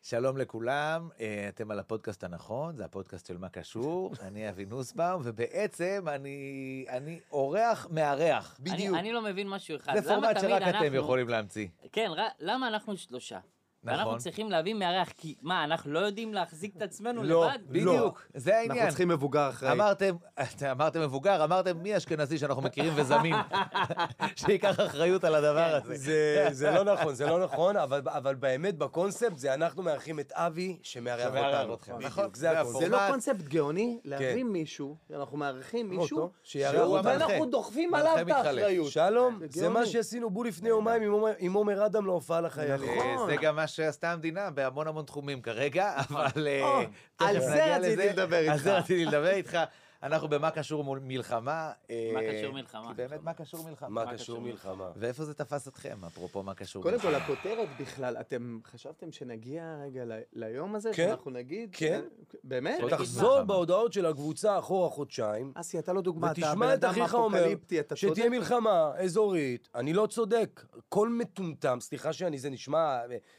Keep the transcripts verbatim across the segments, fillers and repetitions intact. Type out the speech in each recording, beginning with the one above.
שלום לכולם, אתם על הפודקאסט הנכון, זה הפודקאסט של מה קשור, אני אבי נוסבאום, ובעצם אני, אני אורח מארח. בדיוק. אני, אני לא מבין משהו אחד. זה פורמט שרק אנחנו, אתם יכולים להמציא. כן, למה אנחנו שלושה? נכון. אנחנו צריכים להביא מארח, כי מה, אנחנו לא יודעים להחזיק את עצמנו לא, לבד? בדיוק, לא. זה העניין. אנחנו צריכים מבוגר אחראי. אמרתם, אמרתם מבוגר, אמרתם מי אשכנזי שאנחנו מכירים וזמין, שיקח אחריות על הדבר הזה. זה, זה לא נכון, זה לא נכון, אבל, אבל באמת בקונספט זה אנחנו מארחים את אבי שמארח אותנו. נכון, זה, זה לא קונספט גאוני, להביא מישהו, אנחנו מארחים מישהו, ואנחנו דוחפים עליו את האחריות. שלום, זה מה שעשינו בו לפני יומיים עם עומר אדם להופעה לחיילים. זה גם מה שעשתה המדינה בהמון המון תחומים כרגע, אבל... על זה רציתי לדבר איתך. על זה רציתי לדבר איתך. אנחנו במה קשור מלחמה. מה קשור מלחמה? כי באמת מה קשור מלחמה. מה קשור מלחמה. ואיפה זה תפס אתכם, אפרופו מה קשור מלחמה? קודם כל, הכותרת בכלל, אתם חשבתם שנגיע רגע ליום הזה, כן, שאנחנו נגיד? כן. באמת? תחזור בהודעות של הקבוצה אחורה חודשיים. אסי, אתה לא דוגמה, אתה ותשמע את אחיך אומר שתהיה מלחמה אזורית. אני לא צודק. כל מטומטם, סליחה שאני, זה נשמע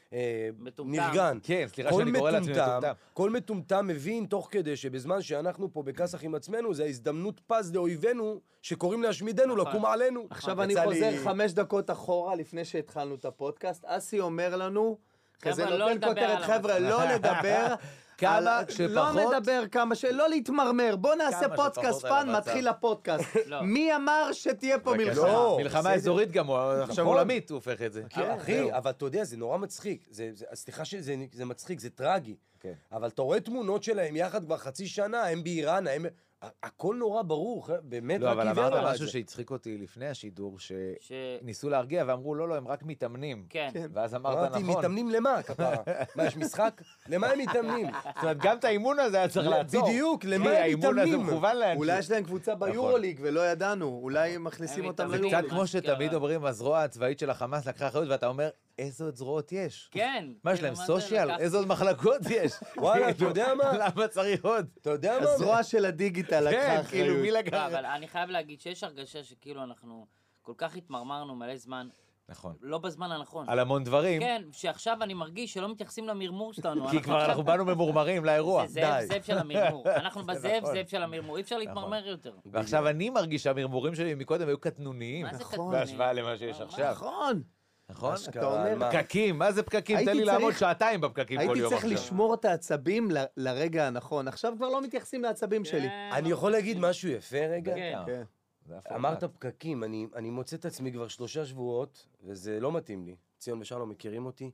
נרגן. כן, סליחה שאני קורא לעצמי מטומטם. כל מטומטם מבין תוך כדי שבזמן שאנחנו פה בקסח עם עצמנו, זה הזדמנות פז לאויבינו שקוראים להשמידנו, לקום עלינו. עכשיו אני חוזר חמש דקות אחורה לפני שהתחלנו את הפודקאסט. אסי אומר לנו, כזה נותן כותרת, חבר'ה, לא לדבר, כמה שפחות, לא נדבר כמה ש... לא להתמרמר, בוא נעשה פודקאסט פן, מתחיל הפודקאסט. מי אמר שתהיה פה מלחמה? מלחמה אזורית גם, עכשיו עולמית הוא הופך את זה. אחי, אבל אתה יודע, זה נורא מצחיק. סליחה שזה מצחיק, זה טרגי. אבל אתה רואה תמונות שלהם יחד כבר חצי שנה, הם באיראן, הם... הכל נורא ברור, באמת לא, רק אבל עיוור על זה. אמרת משהו שהצחיק אותי לפני השידור, שניסו להרגיע ואמרו, לא, לא, הם רק מתאמנים. כן. ואז אמרת נכון. אמרתי, מתאמנים למה, כפרה? מה, יש משחק? למה הם מתאמנים? זאת אומרת, גם את האימון הזה היה צריך לעצור. בדיוק, למה הם האימון הזה מתאמנים? מכוון לאנשי. אולי יש להם קבוצה ביורוליג ולא ידענו, אולי הם מכניסים אותם זה ליורוליג. קצת כמו שתמיד אומרים, הזרוע הצבאית של החמאס לקחה אחריות, ואתה אומר, איזה עוד זרועות יש? כן. מה יש להם, סושיאל? איזה עוד מחלקות יש? וואלה, אתה יודע מה? למה צריך עוד? אתה יודע מה? הזרוע של הדיגיטל לקחה אחריות. מי לקח? אבל אני חייב להגיד שיש הרגשה שכאילו אנחנו כל כך התמרמרנו מלא זמן. נכון. לא בזמן הנכון. על המון דברים. כן, שעכשיו אני מרגיש שלא מתייחסים למרמור שלנו. כי כבר אנחנו באנו ממורמרים לאירוע. זה זאב, זאב של המרמור. אנחנו בזאב, זאב של המרמור. אי אפשר להתמרמר יותר. ועכשיו אני מרגיש שהמרמורים שלי מקודם היו קטנוניים. מה זה קטנוניים? בהשוואה למה שיש עכשיו. נכון. נכון? אתה אומר, פקקים, מה זה פקקים? תן לי לעמוד שעתיים בפקקים כל יום. הייתי צריך לשמור את העצבים לרגע הנכון. עכשיו כבר לא מתייחסים לעצבים שלי. אני יכול להגיד משהו יפה רגע? כן. אמרת פקקים, אני, אני מוצא את עצמי כבר שלושה שבועות, וזה לא מתאים לי. ציון ושלום מכירים אותי.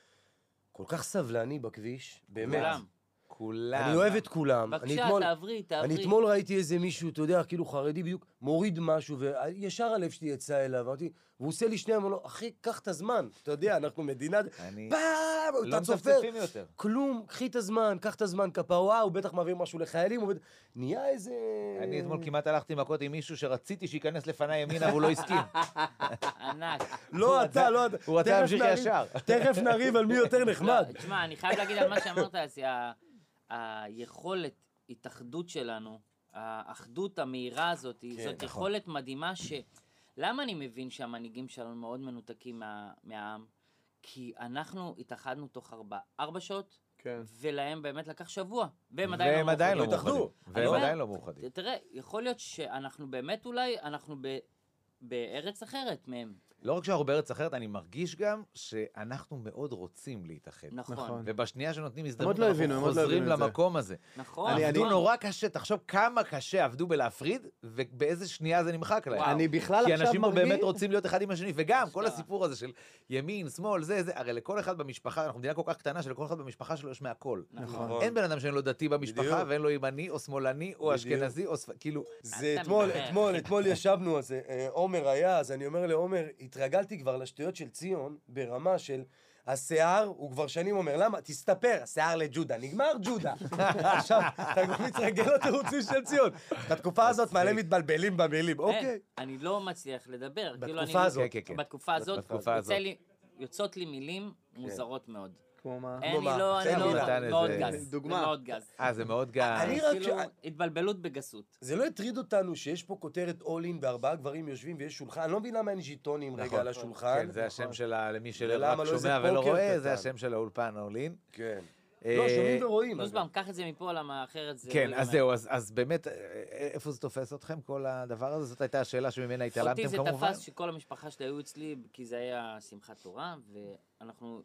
כל כך סבלני בכביש, באמת. כולם. כולם. אני אוהב את כולם. בבקשה, תעברי, תעברי. אני אתמול ראיתי איזה מישהו, אתה יודע, כאילו חרדי בדיוק, מוריד משהו, וישר הלב שלי יצא אליו, ואמרתי, והוא עושה לי שנייה, אמר לו, אחי, קח את הזמן. אתה יודע, אנחנו מדינה... פעם, אתה צופר. כלום, קחי את הזמן, קח את הזמן, כפרה, הוא בטח מעביר משהו לחיילים, הוא בטח... נהיה איזה... אני אתמול כמעט הלכתי מכות עם מישהו שרציתי שייכנס לפניי ימינה, והוא לא הסכים. ענק. לא אתה, לא אתה. הוא רצה להמשיך ישר. תכף נריב על מי יותר נחמד. תשמע, אני חייב להגיד על מה שאמרת, היכולת, התאחדות שלנו, האחדות המהירה הזאת, זאת יכולת מדהימה ש... למה אני מבין שהמנהיגים שלנו מאוד מנותקים מהעם? כי אנחנו התאחדנו תוך ארבע, ארבע שעות, ולהם באמת לקח שבוע, והם עדיין לא מאוחדים. והם עדיין לא מאוחדים. תראה, יכול להיות שאנחנו באמת אולי, אנחנו בארץ אחרת מהם. לא רק שאנחנו בארץ אחרת, אני מרגיש גם שאנחנו מאוד רוצים להתאחד. נכון. ובשנייה שנותנים הזדמנות, אנחנו אנחנו חוזרים למקום הזה. נכון. עבדו נורא קשה, תחשוב כמה קשה עבדו בלהפריד, ובאיזה שנייה זה נמחק להם. אני בכלל עכשיו מרגיש... כי אנשים פה מרגיש... באמת רוצים להיות אחד עם השני, וגם כל הסיפור הזה של ימין, שמאל, זה, זה, הרי לכל אחד במשפחה, אנחנו מדינה כל כך קטנה, שלכל אחד במשפחה שלו יש מהכל. נכון. אין בן אדם שאין לו דתי במשפחה, ואין לו ימני או שמאלני או אשכנזי, או כאילו... זה אתמול, אתמול, אתמול ישבנו, אז עומר היה, אז אני אומר לעומר, התרגלתי כבר לשטויות של ציון, ברמה של השיער, הוא כבר שנים אומר, למה? תסתפר, השיער לג'ודה, נגמר ג'ודה. עכשיו, אתה כבר מתרגל לתירוצים של ציון. בתקופה הזאת מעלה מתבלבלים במילים, אוקיי. אני לא מצליח לדבר. בתקופה הזאת. בתקופה הזאת, יוצאות לי מילים מוזרות מאוד. כמו מה? אני לא, אני לא, מאוד גז. דוגמה. זה מאוד גז. אה, זה מאוד גז. אני רק... כאילו, התבלבלות בגסות. זה לא הטריד אותנו שיש פה כותרת אולין וארבעה גברים יושבים ויש שולחן, אני לא מבין למה אין ז'יטונים רגע על השולחן. כן, זה השם שלה, למי שרק לא שומע ולא רואה, זה השם של האולפן אולין. כן. לא, שומעים ורואים. נוסבאום, קח את זה מפה, למה אחרת זה... כן, אז זהו, אז באמת, איפה זה תופס אתכם, כל הדבר הזה? זאת הייתה השאלה שממנה התעלמתם כמובן? אותי זה תפס שכל המשפחה שלי היו אצלי, כי זה היה שמחת תורה, ואנחנו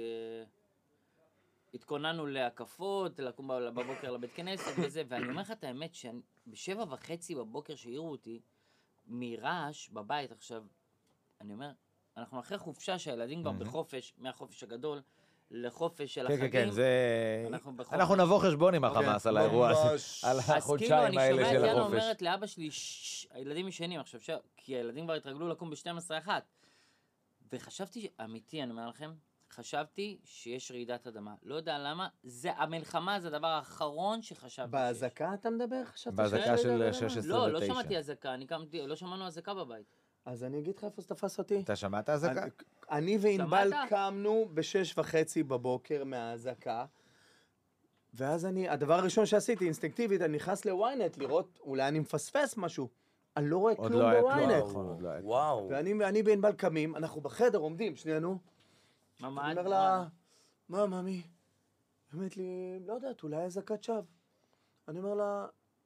התכוננו להקפות, לקום בבוקר לבית כנסת וזה, ואני אומר לך את האמת, שבשבע וחצי בבוקר שהעירו אותי, מרעש בבית עכשיו, אני אומר, אנחנו אחרי חופשה שהילדים כבר בחופש, מהחופש הגדול, לחופש של החגים. כן, כן, זה... אנחנו נבוא חשבון עם החמאס על האירוע הזה, על החודשיים האלה של החופש. אז כאילו, אני שומעת, יאללה אומרת לאבא שלי, הילדים ישנים עכשיו, כי הילדים כבר התרגלו לקום ב-שתים עשרה אחת. וחשבתי, אמיתי, אני אומר לכם, חשבתי שיש רעידת אדמה. לא יודע למה, המלחמה זה הדבר האחרון שחשבתי. בהזקה אתה מדבר? בהזקה של שש עשרה ותשע. לא, לא שמעתי הזקה, אני קמתי, לא שמענו הזקה בבית. אז אני אגיד לך איפה זה תפס אותי. אתה שמעת הזקה? אני וענבל קמנו בשש וחצי בבוקר מההזקה, ואז אני, הדבר הראשון שעשיתי, אינסטינקטיבית, אני נכנס לוויינט לראות, אולי אני מפספס משהו. אני לא רואה כלום בוויינט. וואו. ואני וענבל קמים, אנחנו בחדר עומדים, שנינו. אני אומר לה, מה, ממי? באמת לי, לא יודעת, אולי הזקת שווא. אני אומר לה,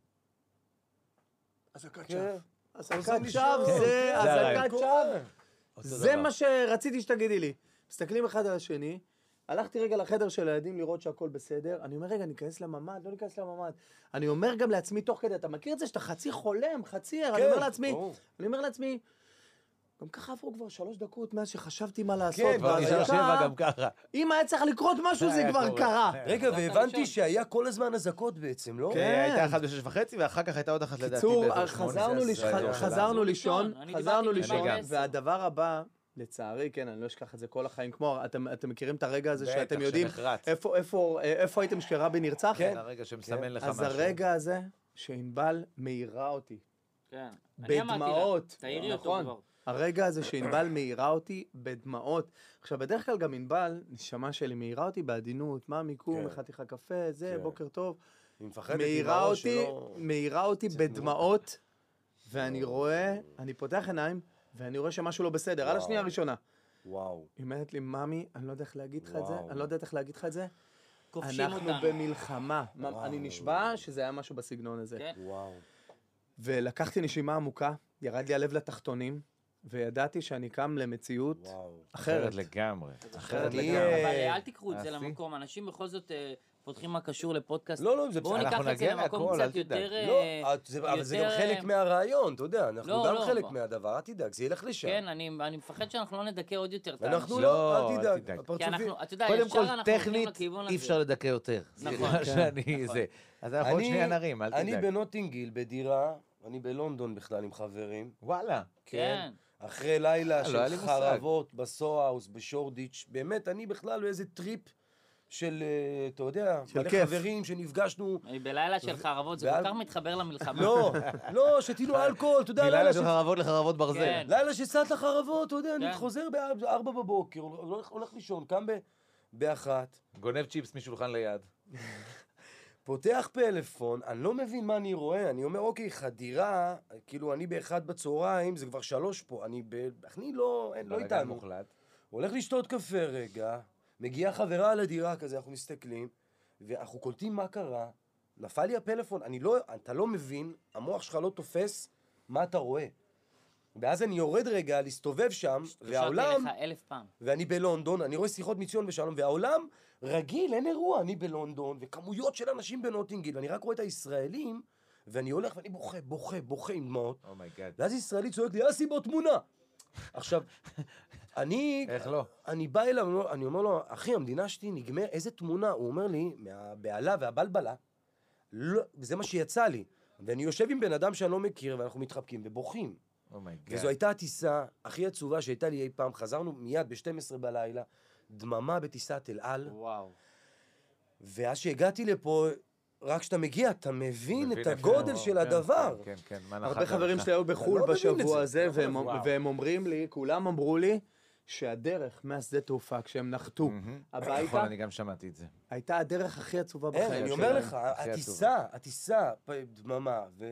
הזקת שווא. הזקת שווא זה, הזקת שווא. זה מה שרציתי שתגידי לי. מסתכלים אחד על השני, הלכתי רגע לחדר של הילדים לראות שהכל בסדר, אני אומר רגע, ניכנס לממ"ד, לא ניכנס לממ"ד. אני אומר גם לעצמי תוך כדי, אתה מכיר את זה שאתה חצי חולם, חצי ער, אני אומר לעצמי, אני אומר לעצמי, גם ככה עברו כבר שלוש דקות מאז שחשבתי מה לעשות. כן, כבר נשאר שבע גם ככה. אם היה צריך לקרות משהו זה כבר קרה. רגע, והבנתי שהיה כל הזמן הזקות בעצם, לא? כן, הייתה אחת בשש וחצי, ואחר כך הייתה עוד אחת לדעתי. קיצור, חזרנו לישון, חזרנו לישון, והדבר הבא, לצערי, כן, אני לא אשכח את זה כל החיים, כמו, אתם מכירים את הרגע הזה שאתם יודעים, איפה הייתם כשרבי נרצח? כן, הרגע שמסמן לך משהו. אז הרגע הזה, שענבל מאירה אותי. כן. בדמעות. תאירי אותו כבר. הרגע הזה שענבל מאירה אותי בדמעות. עכשיו, בדרך כלל גם ענבל, נשמה שלי, מאירה אותי בעדינות, מה מיקום, הכנתי לך קפה, זה, בוקר טוב. היא מפחדת עם הראש שלו. מאירה אותי בדמעות, ואני רואה, אני פותח עיניים, ואני רואה שמשהו לא בסדר, על השנייה הראשונה. וואו. היא אומרת לי, ממי, אני לא יודע איך להגיד לך את זה, אני לא יודעת איך להגיד לך את זה. כובשים אנחנו אותנו. במלחמה. אני נשבע שזה היה משהו בסגנון הזה. כן. וואו. ולקחתי נשימה עמוקה, ירד לי הלב לתחתונים, וידעתי שאני קם למציאות אחרת. אחרת לגמרי. אחרת אני- לגמרי. אבל אל תיקחו את זה למקום, אנשים בכל זאת אה, פותחים מה קשור לפודקאסט. לא, לא, זה בואו בסדר. ניקח אנחנו את זה נגיע למקום להכל, אל קצת תדאג. יותר... לא, אה, את- זה- אבל זה גם יותר, חלק אה, מהרעיון, אתה יודע, אנחנו לא, גם לא, חלק לא. מהדבר, אל תדאג, זה ילך לשם. כן, אני אני מפחד שאנחנו לא נדכא עוד יותר את אנחנו האנשים. לא, לא, אל אל תדאג, תדאג. כי הפרצופים. אנחנו, אתה יודע, קודם ישר כל, אנחנו הולכים טכנית, לכיוון אי הזה. אפשר לדכא יותר. נכון. סליחה שאני זה. אז אנחנו עוד אני- שנייה נרים, אל אני תדאג. בנוטינגיל, בדירה, אני בלונדון בכלל עם חברים. וואלה. כן. אחרי לילה לא היה של לי מושג. חרבות בסו-האוס, בשורדיץ', באמת, אני בכלל באיזה טריפ של, אה, אתה יודע, של מלא כיף. חברים שנפגשנו. אני בלילה של חרבות, זה ועל- כל כך מתחבר למלחמה. לא, לא, שתינו אלכוהול, אתה יודע, לילה מלילה ש... של חרבות לחרבות ברזל. כן. לילה שסעת לחרבות, אתה יודע, אני כן. חוזר בארבע בבוקר, הולך הולך לישון, קם ב- באחת, גונב צ'יפס משולחן ליד. פותח פלאפון, אני לא מבין מה אני רואה, אני אומר, אוקיי, חדירה, כאילו, אני באחד בצהריים, זה כבר שלוש פה, אני ב... אני לא, אין, לא בלגן איתנו. מוחלט. הולך לשתות קפה רגע, מגיעה חברה על הדירה כזה, אנחנו מסתכלים, ואנחנו קולטים מה קרה, נפל לי הפלאפון, אני לא, אתה לא מבין, המוח שלך לא תופס מה אתה רואה. ואז אני יורד רגע, להסתובב שם, והעולם, התקשרתי לך אלף פעם. ואני בלונדון, אני רואה שיחות מציון ושלום, והעולם רגיל, אין אירוע, אני בלונדון, וכמויות של אנשים בנוטינגיל, ואני רק רואה את הישראלים, ואני הולך ואני בוכה, בוכה, בוכה עם דמעות, אומייגאד. ואז ישראלי צועק לי, אסי בו תמונה. עכשיו, אני... איך לא? אני בא אליו, אני אומר לו, אחי, המדינה שלי נגמר, איזה תמונה? הוא אומר לי, מהבעלה והבלבלה, לא, זה מה שיצא לי. ואני יושב עם בן אדם שאני לא מכיר, ואנחנו מתחבקים ובוכים. אומייגאד. וזו הייתה הטיסה הכי עצובה שהייתה לי אי פעם, חזרנו מיד ב-שתים עשרה בלילה, דממה בטיסת אל על, וואו. ואז שהגעתי לפה, רק כשאתה מגיע, אתה מבין מבין את אפילו, הגודל של כן, הדבר. כן, כן, כן, מה נחת הרבה חברים לך? שלי היו בחול לא מבין את בשבוע זה. הזה, נכון, והם- וואו. והם אומרים לי, כולם אמרו לי, שהדרך מהשדה תעופה, כשהם נחתו הביתה, נכון, אני גם שמעתי את זה. הייתה הדרך הכי עצובה בחיים שלהם. אני אומר לך, הטיסה, הטיסה, דממה, ו...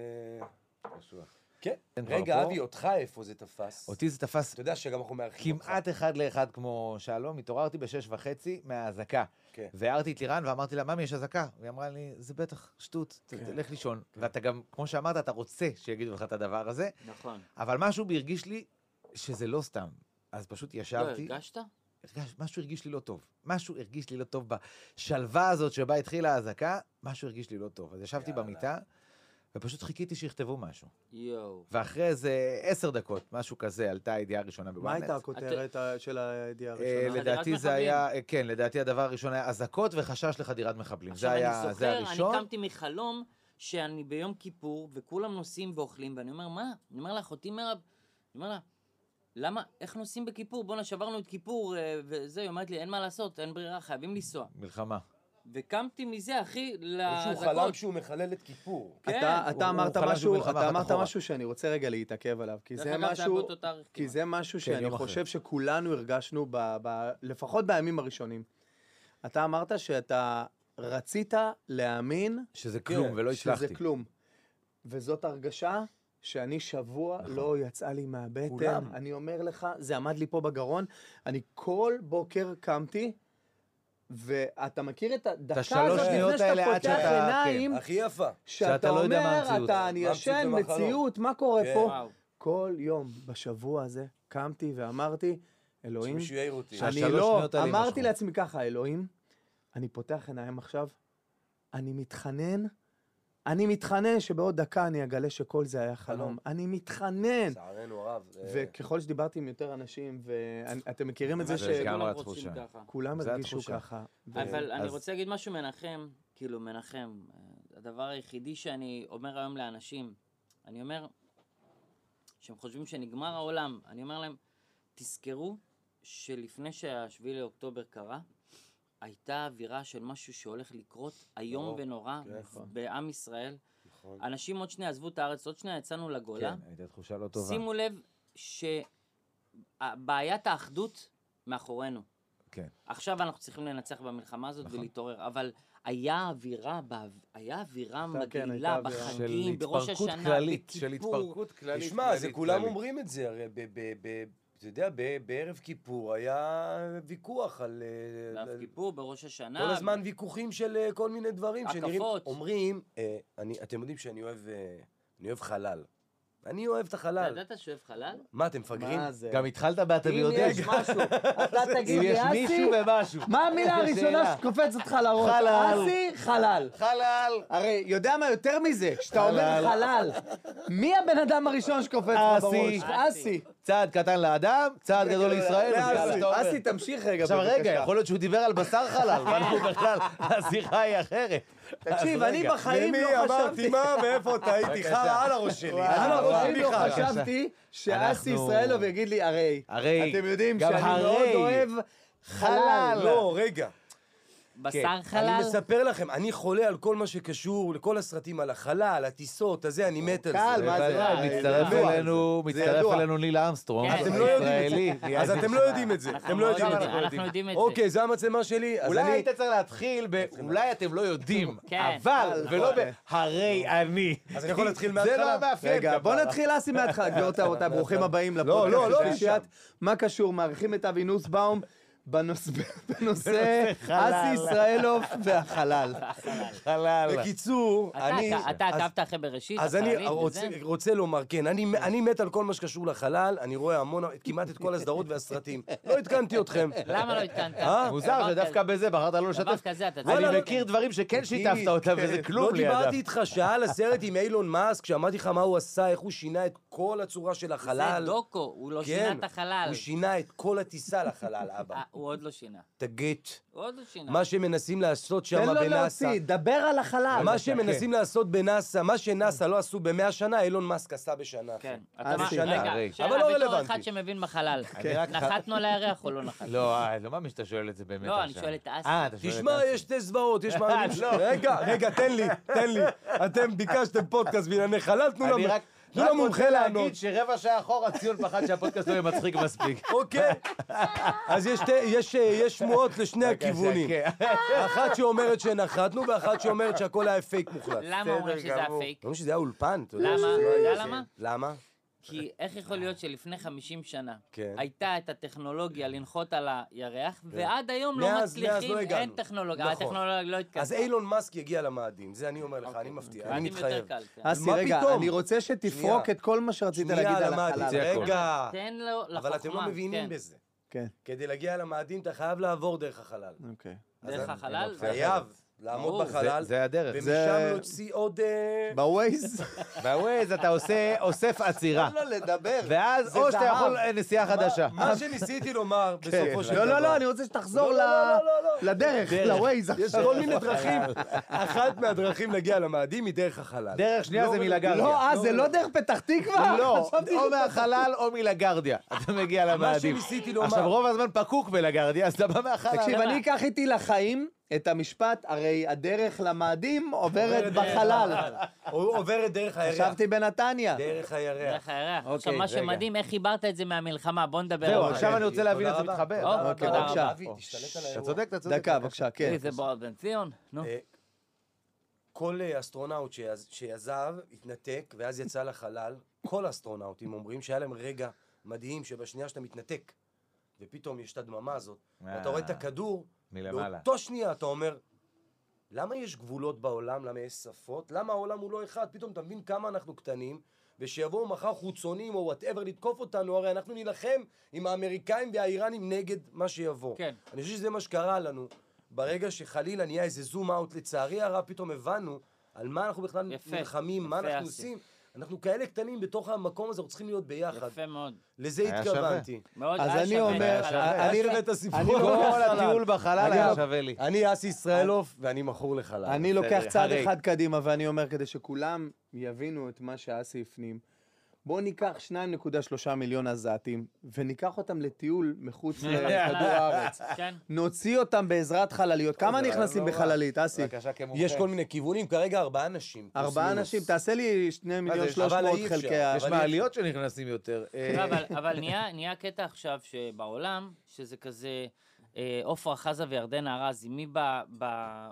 כן. רגע, אבי, אותך איפה זה תפס? אותי זה תפס... אתה יודע שגם אנחנו מארחים אותך. כמעט אחד לאחד כמו שלום, התעוררתי בשש וחצי מהאזעקה. והערתי את לירן ואמרתי לה, ממי, יש אזעקה? והיא אמרה לי, זה בטח שטות, תלך לישון. ואתה גם, כמו שאמרת, אתה רוצה שיגידו לך את הדבר הזה. נכון. אבל משהו בהרגיש לי שזה לא סתם. אז פשוט ישבתי... לא, הרגשת? הרגש, משהו הרגיש לי לא טוב. משהו הרגיש לי לא טוב בשלווה הזאת שבה התחילה האזעקה, משהו הרגיש לי לא טוב. אז ישבתי במיטה, ופשוט חיכיתי שיכתבו משהו. יואו. ואחרי איזה עשר דקות, משהו כזה, עלתה הידיעה הראשונה בוואנט. מה הייתה הכותרת של הידיעה הראשונה? לדעתי זה היה, כן, לדעתי הדבר הראשון היה אזעקות וחשש לחדירת מחבלים. זה היה, זה הראשון. עכשיו אני זוכר, אני קמתי מחלום שאני ביום כיפור, וכולם נוסעים ואוכלים, ואני אומר, מה? אני אומר לה, אחותי מרב, אני אומר לה, למה, איך נוסעים בכיפור? בוא'נה, שברנו את כיפור, וזה, היא אומרת לי, אין מה לעשות, אין ברירה, חייבים לנסוע. מלחמה. וקמתי מזה, אחי, להזעקות. מישהו חלם שהוא מחלל את כיפור. אתה אמרת משהו, אתה אמרת משהו שאני רוצה רגע להתעכב עליו, כי זה משהו, כי זה משהו שאני חושב שכולנו הרגשנו, לפחות בימים הראשונים. אתה אמרת שאתה רצית להאמין שזה כלום ולא הצלחתי. שזה כלום. וזאת הרגשה שאני שבוע לא יצאה לי מהבטן. אני אומר לך, זה עמד לי פה בגרון. אני כל בוקר קמתי, ואתה מכיר את הדקה הזאת לפני שאתה פותח עיניים, הכי יפה, שאתה אומר, אתה, אני ישן, מציאות, מה קורה פה? כל יום בשבוע הזה קמתי ואמרתי, אלוהים, אני לא, אמרתי לעצמי ככה, אלוהים, אני פותח עיניים עכשיו, אני מתחנן, אני מתחנן שבעוד דקה אני אגלה שכל זה היה חלום. אני מתחנן. צערנו רב. וככל שדיברתי עם יותר אנשים, ואתם מכירים את זה שכולם הרגישו ככה. אבל אני רוצה להגיד משהו מנחם, כאילו מנחם, הדבר היחידי שאני אומר היום לאנשים, אני אומר, שהם חושבים שנגמר העולם, אני אומר להם, תזכרו שלפני שהשביעי לאוקטובר קרה, הייתה אווירה של משהו שהולך לקרות היום ונורא בעם ישראל. אנשים עוד שנייה עזבו את הארץ, עוד שנייה יצאנו לגולה. כן, הייתה תחושה לא טובה. שימו לב שבעיית האחדות מאחורינו. כן. עכשיו אנחנו צריכים לנצח במלחמה הזאת ולהתעורר, אבל היה אווירה, היה אווירה מגעילה בחגים, בראש השנה, של התפרקות כללית. תשמע, זה כולם אומרים את זה, הרי אתה יודע, בערב כיפור היה ויכוח על... בערב כיפור, בראש השנה. כל הזמן ויכוחים של כל מיני דברים. הקפות. אומרים, אתם יודעים שאני אוהב חלל. אני אוהב את החלל. אתה ידעת שאוהב חלל? מה, אתם מפגרים? גם התחלת באתה ויודע. אם יש משהו, אתה תגיד לי, אסי, אם יש מישהו ומשהו. מה המילה הראשונה שקופצת לך לראש? חלל. אסי, חלל. חלל. הרי, יודע מה יותר מזה? כשאתה אומר חלל, מי הבן אדם הראשון שקופץ לך בראש? אסי. צעד קטן לאדם, צעד גדול לישראל. אסי, תמשיך רגע. עכשיו רגע, יכול להיות שהוא דיבר על בשר חלל, ואנחנו בכלל, השיחה היא אחרת. תקשיב, אני בחיים לא חשבתי... אמרתי מה ואיפה אתה הייתי חרא על הראש שלי. אני בחיים לא חשבתי שאסי ישראלוב יגיד לי, הרי, אתם יודעים שאני מאוד אוהב חלל. לא, רגע. בשר חלל? אני מספר לכם, אני חולה על כל מה שקשור לכל הסרטים על החלל, על הטיסות, הזה, אני מת על זה. קל, מה זה? מצטרף אלינו, מצטרף אלינו ניל אמסטרונג. אתם לא יודעים את זה. אז אתם לא יודעים את זה. אתם לא יודעים את זה. אנחנו יודעים את זה. אוקיי, זה המצלמה שלי. אולי היית צריך להתחיל ב... אולי אתם לא יודעים, אבל, ולא ב... הרי אני. אז אני יכול להתחיל מההתחלה? זה לא מאפיין. רגע, בוא נתחיל אסי מההתחלה. גבירותיי ורבותיי, ברוכים הבאים לפודקאסט. לא, לא, לא. מה קשור? מעריכים את אבי נוסבאום. בנושא אסי ישראלוב והחלל. חלל. בקיצור, אני... אתה עקבת אחרי בראשית? אז אני רוצה לומר, כן, אני מת על כל מה שקשור לחלל, אני רואה המון, כמעט את כל הסדרות והסרטים. לא התקנתי אתכם. למה לא התקנת? מוזר שדווקא בזה בחרת לא לשתף. אני מכיר דברים שכן שיתפת אותם, וזה כלום לא לידם. דיברתי איתך שעה על הסרט עם אילון מאסק, כשאמרתי לך מה הוא עשה, איך הוא שינה את כל הצורה של החלל. זה דוקו, הוא לא שינה את החלל. הוא שינה את כל הטיסה לחלל, אבא. הוא עוד לא שינה. תגיד, הוא עוד לא שינה. מה שמנסים לעשות שם בנאסא. תן לו להוציא, דבר על החלל. מה שמנסים לעשות בנאסא, מה שנאסא לא עשו במאה שנה, אילון מאסק עשה בשנה. כן. בשנה. רגע, אבל לא בתור רלוונטי. אחד שמבין בחלל. נחתנו על הירח או לא נחתנו? לא, לא מאמין שאתה שואל את זה באמת עכשיו. לא, אני שואל את אסי. אה, אתה שואל את אסי. תשמע, יש שתי זוועות, יש מה... רגע, רגע, תן לי, תן לי. אתם ביקשתם פודקאסט בענייני חלל, תנו לנו... תנו לו מומחה לענות. להגיד שרבע שעה אחורה ציון פחד שהפודקאסט לא יהיה מצחיק מספיק. אוקיי. אז יש שמועות לשני הכיוונים. אחת שאומרת שנחתנו, ואחת שאומרת שהכל היה פייק מוחלט. למה אומרים שזה היה פייק? אומרים שזה היה אולפן, אתה יודע. למה? אתה יודע למה? למה? כי איך יכול להיות שלפני חמישים שנה כן. הייתה את הטכנולוגיה לנחות על הירח, ועד היום לא מאז- מאז מצליחים, לא הגענו. אין טכנולוגיה, נכון. הטכנולוגיה לא התקדמה. אז אילון מאסק יגיע למאדים, זה אני אומר לך, אני מבטיח, אני מאדים יותר מתחייב. קל, כן. אסי, מה רגע, פתאום? אני רוצה שתפרוק שנייה. את כל מה שרצית שנייה להגיד על למאדים, החלל. זה הכל. רגע. תן לו לחוכמה. אבל אתם לא מבינים כן. בזה. כן, כדי להגיע למאדים אתה חייב לעבור דרך החלל. אוקיי. דרך אז- החלל? חייב לעמוד ברור. בחלל, זה הדרך. ומשם זה- להוציא עוד... אה, בווייז? בווייז אתה עושה אוסף עצירה. לא לדבר. ואז זה או שאתה זהב. יכול אה, נסיעה חדשה. מה שניסיתי לומר בסופו של דבר. לא, לא, לא, אני רוצה שתחזור לא, לא, לא, לא, לא. לדרך, לווייז יש עכשיו. כל מיני דרכים. אחת מהדרכים להגיע למאדים היא דרך החלל. דרך שנייה לא, זה מלגרדיה. לא, אה, זה לא דרך פתח תקווה? לא, חשבתי או שזה- מהחלל או מלגרדיה. אתה מגיע למאדים. שניסיתי לומר. עכשיו רוב הזמן פקוק בלגרדיה, אז אתה בא מהחלל. תקשיב, אני אקח איתי לחיים את המשפט, הרי הדרך למאדים עוברת עוברת דרך בחלל. החלל. או עוברת דרך הירח. חשבתי בנתניה. דרך הירח. דרך הירח. אוקיי, עכשיו, מה רגע. שמדהים, איך חיברת את זה מהמלחמה, בוא נדבר זהו, על זה. עכשיו אני רוצה להבין איך זה תודה רבה. מתחבר. אוקיי, אוקיי, תודה בבקשה. רבה. אבי, תשתלט על אתה האירוע. צודק, אתה צודק. דקה, בבקשה, כן. איזה בועז בן ציון, נו. אה, כל אה, אסטרונאוט שיז- שיזב, התנתק, ואז יצא לחלל, כל האסטרונאוטים אומרים שהיה להם רגע מדהים, שבשנייה שאתה מתנתק, ופתאום יש את הדממה הזאת, ואתה רואה את הכדור, מלמעלה. באותו שנייה אתה אומר, למה יש גבולות בעולם? למה יש שפות? למה העולם הוא לא אחד? פתאום אתה מבין כמה אנחנו קטנים, ושיבואו מחר חוצונים או וואטאבר לתקוף אותנו, הרי אנחנו נילחם עם האמריקאים והאיראנים נגד מה שיבוא. כן. אני חושב שזה מה שקרה לנו, ברגע שחלילה נהיה איזה זום אאוט, לצערי הרב פתאום הבנו על מה אנחנו בכלל יפה, נלחמים, מה יפה, אנחנו אסי. עושים. אנחנו כאלה קטנים בתוך המקום הזה, אנחנו צריכים להיות ביחד. יפה מאוד. לזה היה התכוונתי. מאוד, אז היה אני שווה. אומר, היה שווה. אני- היה שווה את הספרות. אני לא- כל הטיול בחלל אני היה לא- שווה לי. אני אסי ישראלוף, ואני מכור לחלל. אני לוקח בסדר, צעד הרי. אחד קדימה ואני אומר, כדי שכולם יבינו את מה שאסי הפנים, בואו ניקח שניים נקודה שלושה מיליון עזתים, וניקח אותם לטיול מחוץ לכדור הארץ. כן. נוציא אותם בעזרת חלליות. כמה זה נכנסים לא רע. בחללית, אסי? בבקשה כמומחה. יש כל מיני כיוונים, כרגע ארבעה אנשים. פלוס ארבעה מינוס. אנשים, תעשה לי שני מיליון יש- שלוש אבל מאות אי אפשר. חלקי ה... יש אבל מעליות שנכנסים יותר. אה, לא, אבל, אבל נהיה, נהיה קטע עכשיו שבעולם, שזה כזה אה, עופרה חזה וירדנה ארזי, מי ב... ב,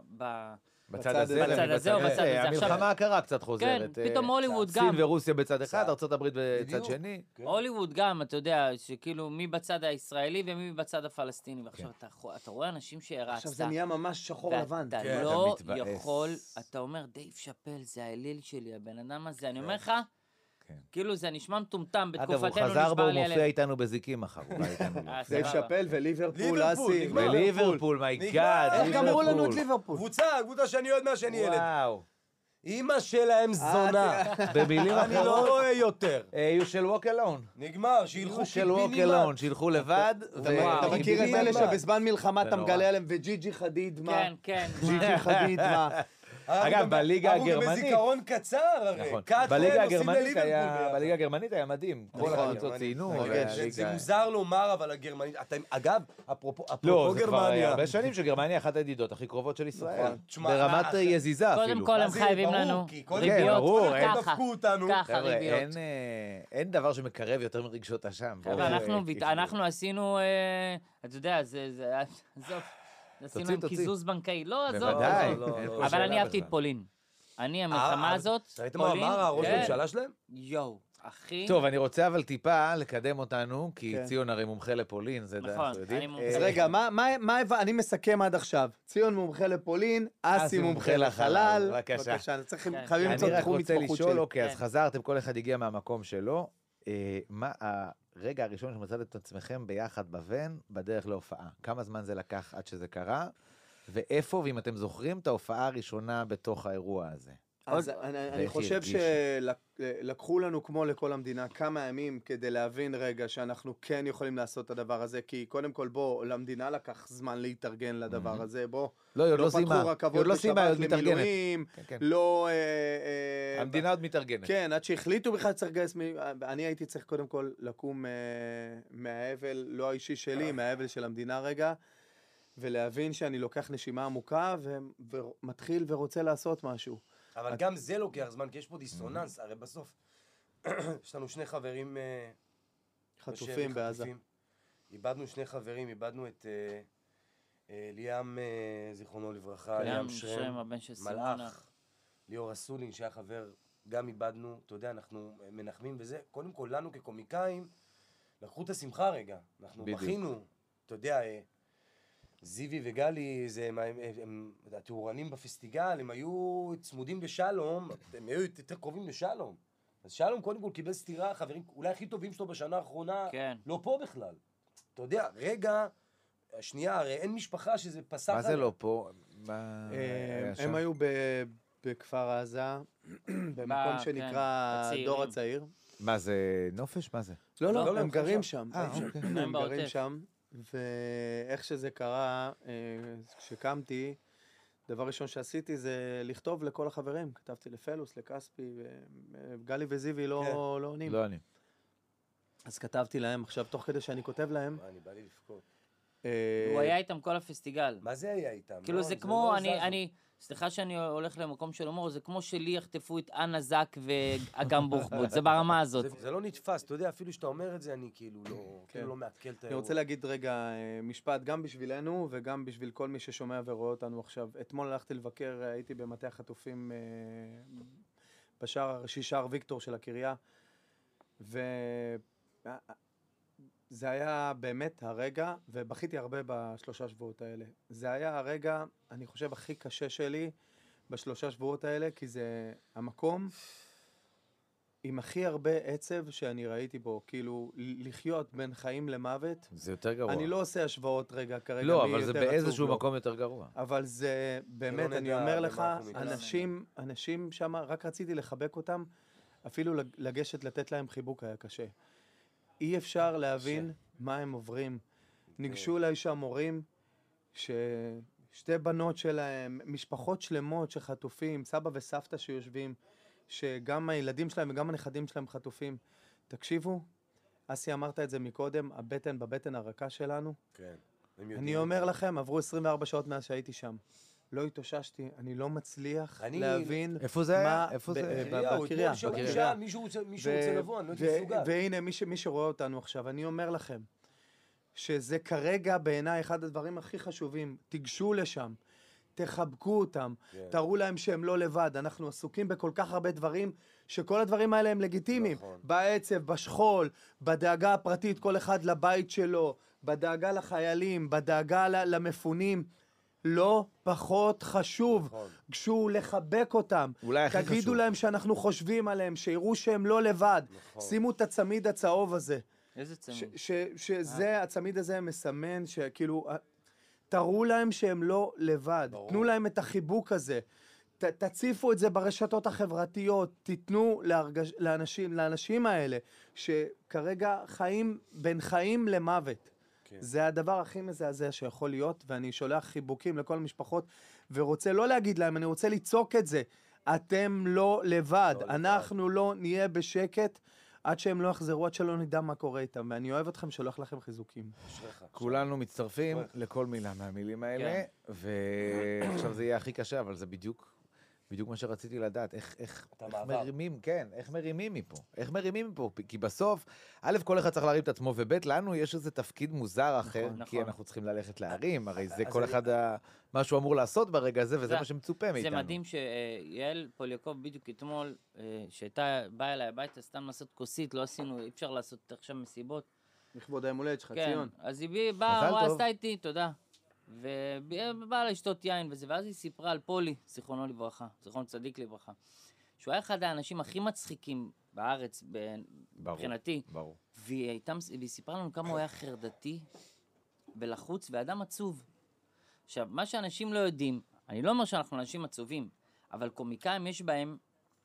ב בצד בצד הזה, בצד ומי הזה או בצד הזה. המלחמה עכשיו- הקרה קצת חוזרת. כן, אה, פתאום הוליווד סין גם. ורוסיה בצד אחד, קצת. ארצות הברית בצד בדיוק. שני. הוליווד גם, אתה יודע, שכאילו מי בצד הישראלי ומי בצד הפלסטיני. ועכשיו אתה, אתה רואה אנשים שהרצת. עכשיו זה נהיה ממש שחור לבן. ואתה כן, לא אתה מתבאס. יכול, אתה אומר, דייב שאפל, זה האליל שלי, הבן אדם הזה. אני אומר לך, כן. כאילו זה נשמע מטומטם, אגב, הוא בתקופתנו חזר בו, נשבר הוא לי מופיע הלב. איתנו בזיקים מחר. הוא בא איתנו. אה, דייב סבבה. שאפל וליברפול, ליברפול, אסי. נגמר. וליברפול, מי נגמר. גאד, איך איך גמרו לנו את ליברפול. ליברפול? קבוצה, קבוצה שאני אוהד מאז שאני ילד. וואו. אמא שלהם זונה. במילים אני לא אחרות, רואה יותר. אה, you shall walk alone. נגמר, שילכו you shall walk קיבינימט. alone, שילכו לבד. אתה ו- אתה מכיר את אלה קיבינימט. שבזמן מלחמה זה אתה נורא. מגלה עליהם, וג'יג'י חדיד מה? כן, כן. ג'יג'י חדיד מה? אנחנו אגב, גם- בליגה אנחנו גם הגרמנית- בזיכרון קצר, הרי. נכון. קאט בליגה פרן עושים הגרמנית לליברפול היה, ביחד. בליגה הגרמנית היה מדהים. כל נכון, הקבוצות גרמנית. ציינו. נכון, והליגה- זה- זה מוזר לומר, אבל הגרמנית... אתם, אגב, אפרופו לא, אפרופו זה כבר גרמניה... הרבה שנים שגרמניה אחת הידידות הכי קרובות של ישראל. נכון. תשמע, ברמת מה- יזיזה אפילו. קודם כל הם מה זה, חייבים ברור, לנו כי קודם- כן, ריביות, ברור, אין- ככה, דפקו אותנו. ככה חבר'ה, ריביות. אין, אה, אין דבר שמקרב יותר מרגשות אשם. חבר'ה, ברור, אנחנו אה, ויט- כאילו. אנחנו עשינו, אה, אתה יודע, זה, זה, עזוב, עשינו להם תוציא. קיזוז בנקאי, לא, עזוב, בוודאי. עזוב. לא, לא, אין לא. פה אבל שאלה אני אהבתי את בכלל. פולין. אני, אה, המלחמה אה, הזאת, ראיתם מה אמר הראש כן. הממשלה שלהם? יואו, אחי. טוב, אני רוצה אבל טיפה לקדם אותנו, כי כן. ציון הרי מומחה לפולין, זה נכון, אנחנו יודעים. אני מומחה. אה, אז רגע, מה- מה מה הבא- אני מסכם עד עכשיו. ציון מומחה לפולין, אסי מומחה לחלל. בבקשה. בבקשה, צריכים- כן. חייבים למצוא אני רק תחום רוצה התמחות לשאול, שלי. אוקיי, אז כן. חזרתם, כל אחד הגיע מהמקום שלו. אה, מה הרגע הראשון שמצאתם את עצמכם ביחד בוון, בדרך להופעה? כמה זמן זה לקח עד שזה קרה? ואיפה, ואם אתם זוכרים, את ההופעה הראשונה בתוך האירוע הזה? אז אני, אני ואיך חושב הרגישו? שלקחו לנו, כמו לכל המדינה, כמה ימים כדי להבין רגע שאנחנו כן יכולים לעשות את הדבר הזה, כי קודם כל בוא, למדינה לקח זמן להתארגן לדבר הזה, בוא, לא, היא עוד לא לא סיימה. פתחו היא רכבות עוד לא סיימה, היא בשבת עוד מתארגנת. למילואים, כן, כן. לא... אה, אה, המדינה עוד מתארגנת. כן, עד שהחליטו בכלל שצריך לגייס, מ- אני הייתי צריך קודם כל לקום אה, מהאבל, לא האישי שלי, מהאבל של המדינה רגע, ולהבין שאני לוקח נשימה עמוקה ו- ומתחיל ורוצה לעשות משהו. אבל גם זה לוקח זמן, כי יש פה דיסוננס, הרי בסוף יש לנו שני חברים... חטופים בעזה. איבדנו שני חברים, איבדנו את ליאם, זיכרונו לברכה, ליאם שרם, הבן של סימונה. מלאך, ליאור אסולין, שהיה חבר, גם איבדנו, אתה יודע, אנחנו מנחמים וזה. קודם כל, לנו כקומיקאים, לקחו את השמחה רגע. אנחנו בכינו, אתה יודע, זיוי וגלי, הם, הם, הם התאורנים בפסטיגל, הם היו צמודים לשלום, הם היו יותר קרובים לשלום. אז שלום קודם כל קיבל סתירה, חברים אולי הכי טובים שלו בשנה האחרונה, כן. לא פה בכלל. אתה יודע, רגע, השנייה, הרי אין משפחה שזה פסח... מה זה לא פה? מה... הם היו בכפר עזה, במקום שנקרא דור הצעיר. מה זה, נופש? מה זה? לא, לא, הם גרים שם. אה, אוקיי. הם גרים שם, ואיך שזה קרה, כשקמתי, דבר ראשון שעשיתי זה לכתוב לכל החברים. כתבתי לפלוס, לקספי, גלי וזיוי לא עונים. לא עונים. אז כתבתי להם, עכשיו תוך כדי שאני כותב להם... אני בא לי לפקוד. הוא היה איתם כל הפסטיגל. מה זה היה איתם? כאילו זה כמו, אני, סליחה שאני הולך למקום של הומור, זה כמו שלי יחטפו את אנה זק ואגם בוחבוט, זה ברמה הזאת. זה לא נתפס, אתה יודע, אפילו שאתה אומר את זה, אני כאילו לא מעדכן את האירוע. אני רוצה להגיד רגע משפט, גם בשבילנו וגם בשביל כל מי ששומע ורואה אותנו עכשיו. אתמול הלכתי לבקר, הייתי במטה החטופים בשער הראשי, שער ויקטור של הקריה, ו... זה היה באמת הרגע, ובכיתי הרבה בשלושה שבועות האלה. זה היה הרגע, אני חושב, הכי קשה שלי בשלושה שבועות האלה, כי זה המקום עם הכי הרבה עצב שאני ראיתי בו, כאילו לחיות בין חיים למוות. זה יותר גרוע. אני לא עושה השוואות רגע כרגע. לא, אבל זה באיזשהו מקום יותר גרוע. אבל זה באמת, אני אומר לך, אנשים, אנשים שם, רק רציתי לחבק אותם, אפילו לגשת לתת להם חיבוק היה קשה. אי אפשר להבין מה הם עוברים. ניגשו אליי שם מורים, ששתי בנות שלהם, משפחות שלמות שחטופים, סבא וסבתא שיושבים, שגם הילדים שלהם וגם הנכדים שלהם חטופים. תקשיבו, אסי אמרת את זה מקודם, הבטן בבטן הרכה שלנו. כן. אני אומר לכם, עברו עשרים וארבע שעות מאז שהייתי שם. לא התאוששתי, אני לא מצליח להבין... איפה זה היה? איפה זה? בקריה. בקריה. מישהו רוצה לבוא, אני לא הייתי מסוגל. והנה, מי שרואה אותנו עכשיו, אני אומר לכם, שזה כרגע בעיניי אחד הדברים הכי חשובים. תיגשו לשם, תחבקו אותם, תראו להם שהם לא לבד. אנחנו עסוקים בכל כך הרבה דברים, שכל הדברים האלה הם לגיטימיים. בעצב, בשכול, בדאגה הפרטית, כל אחד לבית שלו, בדאגה לחיילים, בדאגה למפונים. לא פחות חשוב. נכון. גשו לחבק אותם. תגידו חשוב. להם שאנחנו חושבים עליהם, שיראו שהם לא לבד. נכון. שימו את הצמיד הצהוב הזה. איזה צמיד? ש- ש- שזה, הצמיד הזה מסמן שכאילו, תראו להם שהם לא לבד. ברור. תנו להם את החיבוק הזה. ת, תציפו את זה ברשתות החברתיות. תיתנו להרגש, לאנשים, לאנשים האלה, שכרגע חיים בין חיים למוות. כן. זה הדבר הכי מזעזע שיכול להיות, ואני שולח חיבוקים לכל המשפחות, ורוצה לא להגיד להם, אני רוצה לצעוק את זה. אתם לא לבד, לא אנחנו לבד. לא נהיה בשקט, עד שהם לא יחזרו, עד שלא נדע מה קורה איתם. ואני אוהב אתכם, שולח לכם חיזוקים. כולנו מצטרפים לכל מילה מהמילים האלה, ועכשיו זה יהיה הכי קשה, אבל זה בדיוק... בדיוק מה שרציתי לדעת, איך, איך, איך מרימים, כן, איך מרימים מפה, איך מרימים מפה, כי בסוף, א', כל אחד צריך להרים את עצמו, וב', לנו יש איזה תפקיד מוזר אחר, נכון, כי נכון. אנחנו צריכים ללכת להרים, הרי זה כל אחד ה... מה שהוא אמור לעשות ברגע הזה, וזה מה שמצופה מאיתנו. זה מדהים שיעל פוליאקוב בדיוק אתמול, שהייתה באה אליי הביתה, סתם לעשות כוסית, לא עשינו, אי אפשר לעשות עכשיו מסיבות. לכבוד היום הולדת שלך, ציון. כן, אז היא באה, עשתה איתי, תודה. ובאה לשתות יין וזה, ואז היא סיפרה על פולי, זיכרונו לברכה, זיכרונו צדיק לברכה, שהוא היה אחד האנשים הכי מצחיקים בארץ, מבחינתי. ברור. והיא סיפרה לנו כמה הוא היה חרדתי ולחוץ ואדם עצוב. עכשיו, מה שאנשים לא יודעים, אני לא אומר שאנחנו אנשים עצובים, אבל קומיקאים יש בהם,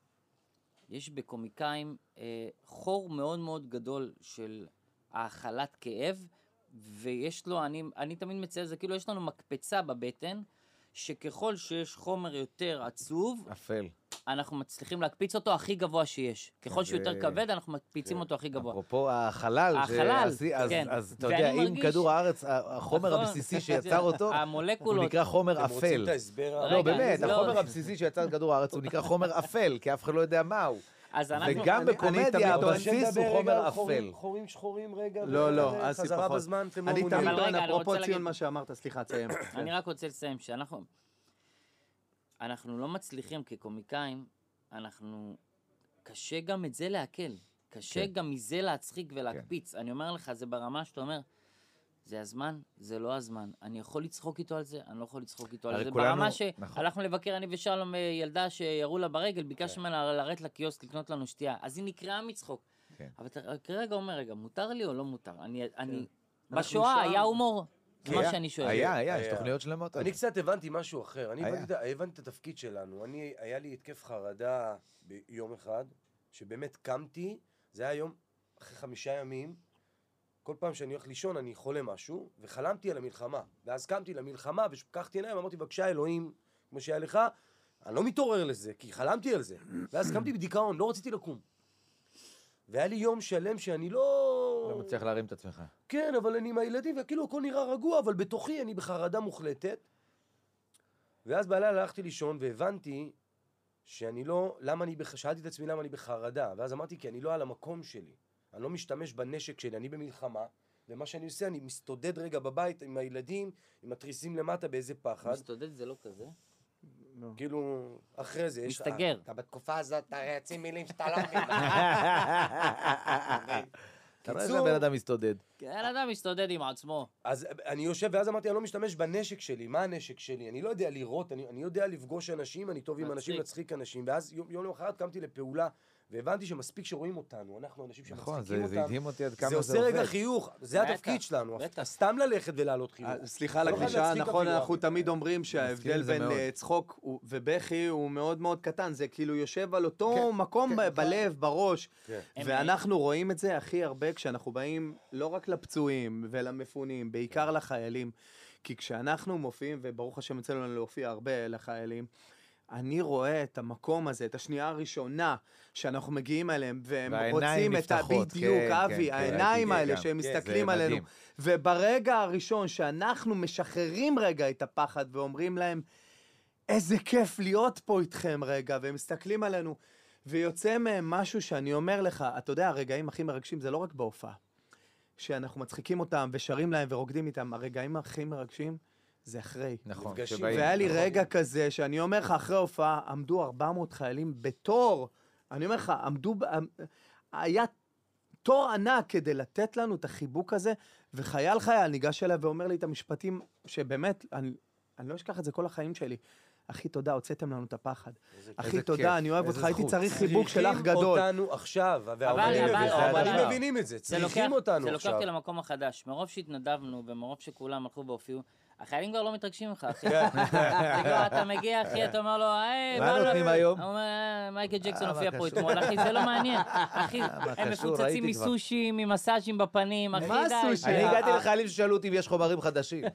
יש בקומיקאים אה, חור מאוד מאוד גדול של האכלת כאב, ויש לו, אני, אני תמיד מציין, זה כאילו יש לנו מקפצה בבטן, שככל שיש חומר יותר עצוב, אפל. אנחנו מצליחים להקפיץ אותו הכי גבוה שיש. ככל שהוא יותר כבד, אנחנו מקפיצים אותו הכי גבוה. אפרופו החלל, החלל, כן. אז אתה יודע, אם כדור הארץ, החומר הבסיסי שיצר אותו, הוא נקרא חומר אפל. אתם רוצים את ההסבר? לא, באמת, החומר הבסיסי שיצר כדור הארץ הוא נקרא חומר אפל, כי אף אחד לא יודע מהו. אז אנחנו... וגם בקומדיה, הבסיס הוא חומר אפל. חורים שחורים רגע. לא, לא, אסי חזרה פחות. בזמן, אתם לא אני מעוניינים. תמיד טוען, רגע, אני רוצה אפרופו להגיד- ציון מה שאמרת, סליחה, תסיים. אני רק רוצה לסיים שאנחנו... אנחנו לא מצליחים כקומיקאים, אנחנו... קשה גם את זה להקל. קשה גם מזה להצחיק ולהקפיץ. אני אומר לך, זה ברמה שאתה אומר, זה הזמן, זה לא הזמן. אני יכול לצחוק איתו על זה, אני לא יכול לצחוק איתו על זה. ברמה שהלכנו לבקר אני ושלום ילדה שירו לה ברגל, ביקשנו ממנה לרדת לקיוסק לקנות לנו שתייה. אז היא נקראה מצחוק. אבל אתה כרגע אומר, רגע, מותר לי או לא מותר? אני... בשואה היה הומור. זה מה שאני שואל. היה, היה, יש תוכניות שלמות. אני קצת הבנתי משהו אחר. אני הבנתי את התפקיד שלנו. אני, היה לי התקף חרדה ביום אחד, שבאמת קמתי, זה היה יום אחרי חמישה ימים, כל פעם שאני הולך לישון אני חולה משהו, וחלמתי על המלחמה. ואז קמתי למלחמה, ושפקחתי עיניים, אמרתי, בבקשה אלוהים, כמו שהיה לך, אני לא מתעורר לזה, כי חלמתי על זה. ואז קמתי בדיכאון, לא רציתי לקום. והיה לי יום שלם שאני לא... לא מצליח להרים את עצמך. כן, אבל אני עם הילדים, וכאילו הכל נראה רגוע, אבל בתוכי אני בחרדה מוחלטת. ואז בלילה הלכתי לישון, והבנתי שאני לא... למה אני... בח... שאלתי את עצמי למה אני בחרדה, ואז אמרתי, כי אני לא על המקום שלי. אני לא משתמש בנשק שלי, אני במלחמה, ומה שאני עושה, אני מסתודד רגע בבית עם הילדים, עם התריסים למטה באיזה פחד. מסתודד זה לא כזה? כאילו, אחרי זה יש... מסתגר. אתה בתקופה הזאת, אתה רצים מילים שאתה לא מבין. אתה רואה איזה בן אדם מסתודד. בן אדם מסתודד עם עצמו. אז אני יושב, ואז אמרתי, אני לא משתמש בנשק שלי. מה הנשק שלי? אני לא יודע לירות, אני, אני יודע לפגוש אנשים, אני טוב עם אנשים, להצחיק אנשים. ואז יום, יום למחרת קמתי לפעולה, והבנתי שמספיק שרואים אותנו. אנחנו אנשים שמצחיקים אותם. נכון, זה הדהים אותי עד כמה זה עובד. זה עושה רגע חיוך, זה התפקיד שלנו. סתם ללכת ולעלות חיוך. סליחה על הקלישאה, נכון, אנחנו תמיד אומרים שההבדל בין צחוק ובכי הוא מאוד מאוד קטן. זה כאילו יושב על אותו מקום בלב, בראש. ואנחנו רואים את זה הכי הרבה כשאנחנו באים לא רק לפצועים ולמפונים, בעיקר לחיילים. כי כשאנחנו מופיעים, וברוך השם יצא לנו להופיע הרבה לחיילים, אני רואה את המקום הזה, את השנייה הראשונה שאנחנו מגיעים אליהם, והם רוצים את בדיוק, אבי, העיניים האלה שהם מסתכלים עלינו. וברגע הראשון שאנחנו משחררים רגע את הפחד ואומרים להם, איזה כיף להיות פה איתכם רגע, והם מסתכלים עלינו, ויוצא מהם משהו שאני אומר לך, אתה יודע, הרגעים הכי מרגשים זה לא רק בהופעה, שאנחנו מצחיקים אותם ושרים להם ורוקדים איתם, הרגעים הכי מרגשים זה אחרי. נכון. והיה לי רגע כזה שאני אומר לך, אחרי הופעה עמדו ארבע מאות חיילים בתור, אני אומר לך, עמדו, היה תור ענק כדי לתת לנו את החיבוק הזה, וחייל חייל ניגש אליי ואומר לי את המשפטים שבאמת, אני, אני לא אשכח את זה כל החיים שלי. אחי, תודה, הוצאתם לנו את הפחד. אחי, תודה, אני אוהב אותך, הייתי צריך חיבוק שלך גדול. צריכים אותנו עכשיו, והאומנים מבינים את זה, צריכים אותנו עכשיו. זה לוקח אותי למקום החדש. מרוב שהתנדבנו ומרוב שכולם הלכו והופיעו, החיילים כבר לא מתרגשים ממך, אחי. אתה מגיע, אחי, אתה אומר לו, היי, מה נותנים היום? הוא אומר, מייקל ג'קסון הופיע פה אתמול, אחי, זה לא מעניין. אחי, הם מפוצצים מסושי, ממסאז'ים בפנים, אחי, די. אני הגעתי לחיילים ששאלו אותי אם יש חומרים חדשים.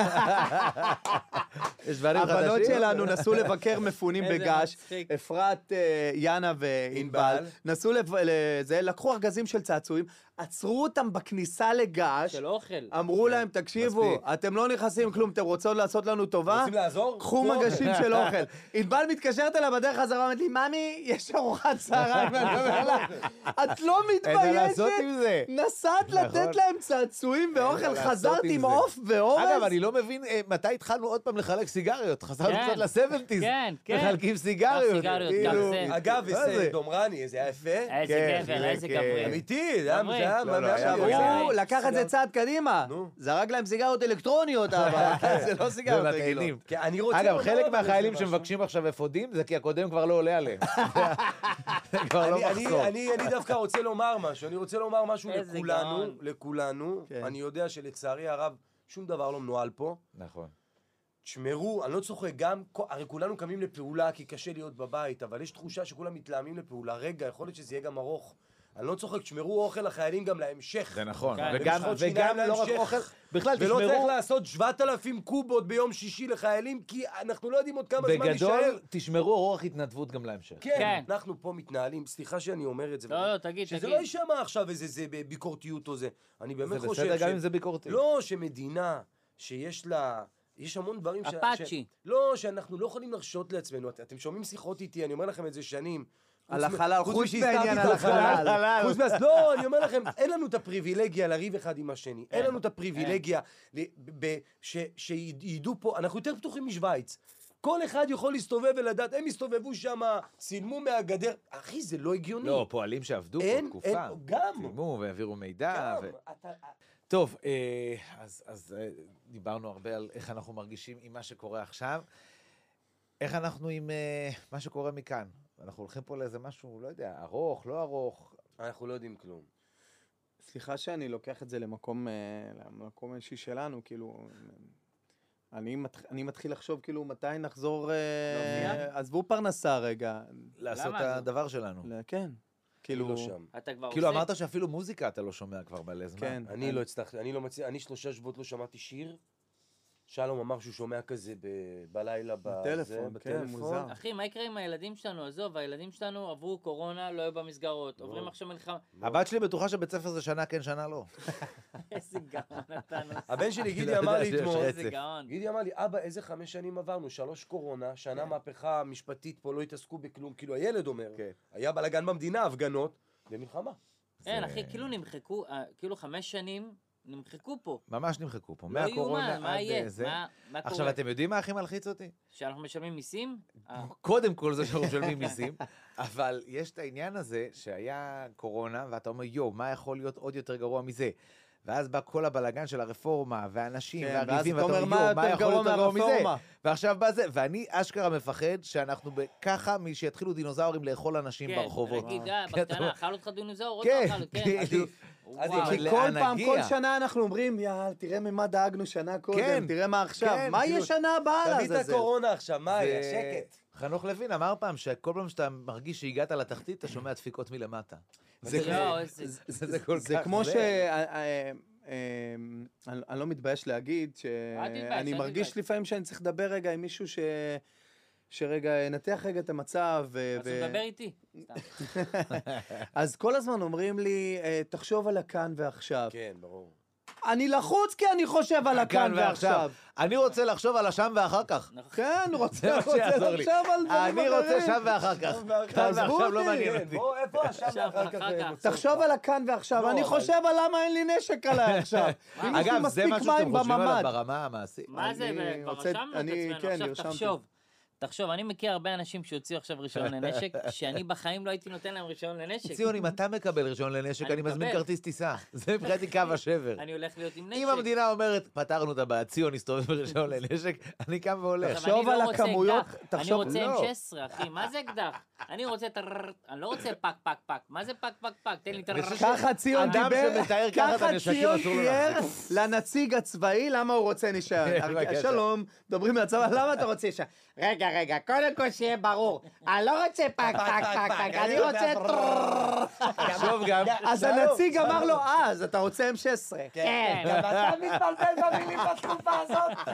יש דברים חדשים? הבנות שלנו נסו לבקר מפונים בגש, אפרת, יאנה וענבל, נסו לזה, לקחו ארגזים של צעצועים, עצרו אותם בכניסה לגש, של אוכל. אמרו להם, תקשיבו, אתם לא נכנסים כלום, אתם רוצות לעשות לנו טובה? רוצים לעזור? קחו מגשים של אוכל. ענבל מתקשרת אליי בדרך חזרה, אומרת לי, ממי, יש ארוחת צהריים, ואני אומר לה, את לא מתביישת? נסעת לתת להם צעצועים ואוכל, חזרת עם עוף ואורז? אגב, אני לא מבין מתי התחלנו עוד פעם לחלק סיגריות, חזרנו קצת לסבנטיז, מחלקים סיגריות. אגב, איזה דומרני, איזה יפה. איזה גבר, איזה גברי. אמיתי, זה הוא לקח את זה צעד קדימה, זרק להם סיגריות אלקטרוניות, אבל זה לא סיגריות רגילות. אגב, חלק מהחיילים שמבקשים עכשיו אפודים, זה כי הקודם כבר לא עולה עליהם. זה כבר לא מחסור. אני דווקא רוצה לומר משהו, אני רוצה לומר משהו לכולנו, לכולנו. אני יודע שלצערי הרב, שום דבר לא מנוהל פה. נכון. תשמרו, אני לא צוחק, גם, הרי כולנו קמים לפעולה כי קשה להיות בבית, אבל יש תחושה שכולם מתלהמים לפעולה. רגע, יכול להיות שזה יהיה גם ארוך. אני לא צוחק, תשמרו אוכל לחיילים גם להמשך. זה נכון, וגם לא רק אוכל, בכלל תשמרו... ולא צריך לעשות שבעת אלפים קובות ביום שישי לחיילים, כי אנחנו לא יודעים עוד כמה זמן נשאר. בגדול, תשמרו אורח התנדבות גם להמשך. כן, אנחנו פה מתנהלים, סליחה שאני אומר את זה. לא, לא, תגיד, תגיד. שזה לא יישמע עכשיו איזה ביקורתיות או זה. אני באמת חושב ש... זה בסדר גם אם זה ביקורתי. לא, שמדינה שיש לה יש המון דברים ש... אפאצ'י. לא, שאנחנו לא יכולים להרשות לעצמנו. אתם שומעים שיחות איתי, אני אומר לכם את זה שנים. על החלל, חוץ חוץ משהזכרתי בעניין את על החלל. החלל. חוץ מה... לא, אני אומר לכם, אין לנו את הפריבילגיה לריב אחד עם השני. אין לנו את הפריבילגיה שידעו פה, אנחנו יותר פתוחים משוויץ. כל אחד יכול להסתובב ולדעת, הם הסתובבו שם, צילמו מהגדר. אחי, זה לא הגיוני. לא, פועלים שעבדו פה אין, תקופה. אין, גם. צילמו והעבירו מידע. גם. ו... אתה... טוב, אה, אז, אז אה, דיברנו הרבה על איך אנחנו מרגישים עם מה שקורה עכשיו. איך אנחנו עם אה, מה שקורה מכאן? אנחנו הולכים פה לאיזה משהו, לא יודע, ארוך, לא ארוך. אנחנו לא יודעים כלום. סליחה שאני לוקח את זה למקום, למקום האישי שלנו, כאילו, אני, מת, אני מתחיל לחשוב כאילו מתי נחזור, אה, עזבו פרנסה רגע. לעשות את הדבר שלנו. כן. כאילו, לא שם. אתה כבר כאילו עושה... אמרת שאפילו מוזיקה אתה לא שומע כבר מלא זמן. כן. אני לא הצלחתי, אני לא מצליח, אני שלושה שבועות לא שמעתי שיר. שלום אמר שהוא שומע כזה ב- בלילה בטלפון, כן, מוזר. אחי, מה יקרה עם הילדים שלנו? עזוב, הילדים שלנו עברו קורונה, לא היו במסגרות, עוברים עכשיו מלחמה. הבת שלי בטוחה שבית ספר זה שנה כן, שנה לא. איזה גאון אתה נוסע. הבן שלי גידי אמר לי אתמול, איזה גאון. גידי אמר לי, אבא, איזה חמש שנים עברנו? שלוש קורונה, שנה מהפכה משפטית פה, לא התעסקו בכלום. כאילו הילד אומר, היה בלגן במדינה, הפגנות, ומלחמה. אין, אחי, כאילו נמחקו, כאילו חמש שנים נמחקו פה. ממש נמחקו פה, לא מהקורונה יאומן, מה עד יהיה? זה. מה מה עכשיו, קורה? אתם יודעים מה הכי מלחיץ אותי? שאנחנו משלמים מיסים? אה, קודם כל זה שאנחנו משלמים מיסים, אבל יש את העניין הזה שהיה קורונה, ואתה אומר, יו, מה יכול להיות עוד יותר גרוע מזה? ואז בא כל הבלגן של הרפורמה, והאנשים, כן, והריבים, ואז ואתה אתה אומר, אומר, יו, מה מה יותר יכול גרוע להיות יותר גרוע מזה? מהרפורמה? ועכשיו בא זה, ואני אשכרה מפחד שאנחנו ככה, משיתחילו דינוזאורים לאכול אנשים כן, ברחובות. להגיד, אה, כן, אתה בקטנה, אומר- אכל אותך דינוזאור, עוד כן, לא אכל, כן. כאילו, וואו. כי כי לאן כל פעם, נגיע? כל שנה אנחנו אומרים, יאללה, תראה ממה דאגנו שנה קודם, כן, תראה מה עכשיו, כן, מה כאילו, יהיה שנה הבאה תביא את לעזאזל? הקורונה עכשיו, מה היה? זה- שקט. חנוך לוין אמר פעם שכל פעם שאתה מרגיש שהגעת לתחתית, אתה שומע דפיקות מלמטה. זה לא, איזה... זה כל זה כך כמו זה. ש... אה, אה, אה, אני אני לא מתבייש להגיד אל תתבייש, שאני אל מרגיש תתבייש. לפעמים שאני צריך לדבר רגע עם מישהו ש... שרגע ינתח רגע את המצב. ו- אז הוא ו- מדבר איתי. סתם. אז כל הזמן אומרים לי, אה, תחשוב על הכאן ועכשיו. כן, ברור. אני לחוץ כי אני חושב על הכאן ועכשיו. אני רוצה לחשוב על השם ואחר כך. כן, רוצה זה מה רוצה שיעזור לי. לחשוב על דברים אני רוצה אחרים. שם ואחר כך. כאן תעזבו ועכשיו לא אותי. מעניין כן, אותי. בוא, איפה השם עכשיו ואחר כך? ואחר כך. מוצא תחשוב אותך. על הכאן ועכשיו, לא, אני אבל- חושב על למה אין לי נשק עליי עכשיו. אם יש לי אגב, זה מספיק משהו שאתם מים חושבים עליו בממ"ד. ברמה המעשית. מה זה, אני כבר רוצה- רשמנו את אני- עצמנו, כן, עכשיו נרשמתי. תחשוב. תחשוב, אני מכיר הרבה אנשים שהוציאו עכשיו רישיון לנשק, שאני בחיים לא הייתי נותן להם רישיון לנשק. ציון, אם אתה מקבל רישיון לנשק, אני אני מזמין מקבל. כרטיס טיסה. זה מבחינתי קו השבר. אני הולך להיות עם נשק. אם המדינה אומרת, פתרנו את הבעיה, ציון הסתובב ברישיון לנשק, אני קם והולך. עכשיו, אני תחשוב לא על רוצה הכמויות, אקדח, אני תחשוב- רוצה לא. אם שש עשרה, אחי, מה זה אקדח? אני רוצה טרררט, אני לא רוצה פק פק פק, מה זה פק פק פק? תן לי טרררט. ככה ציון אדם דיבר, שמתאר ככה את ככה הנשקים ציון אסור לו תיאר לנציג הצבאי למה הוא רוצה נשאר. בבקשה. שלום, מדברים מהצבא, למה אתה רוצה נשאר? רגע, רגע, קודם כל שיהיה ברור, אני לא רוצה פק פק פק פק, אני רוצה טרררט. תחשוב גם, אז הנציג אמר לו, אה, אז אתה רוצה אם שש עשרה. כן. גם אתה מתבלבל במילים בתקופה הזאת.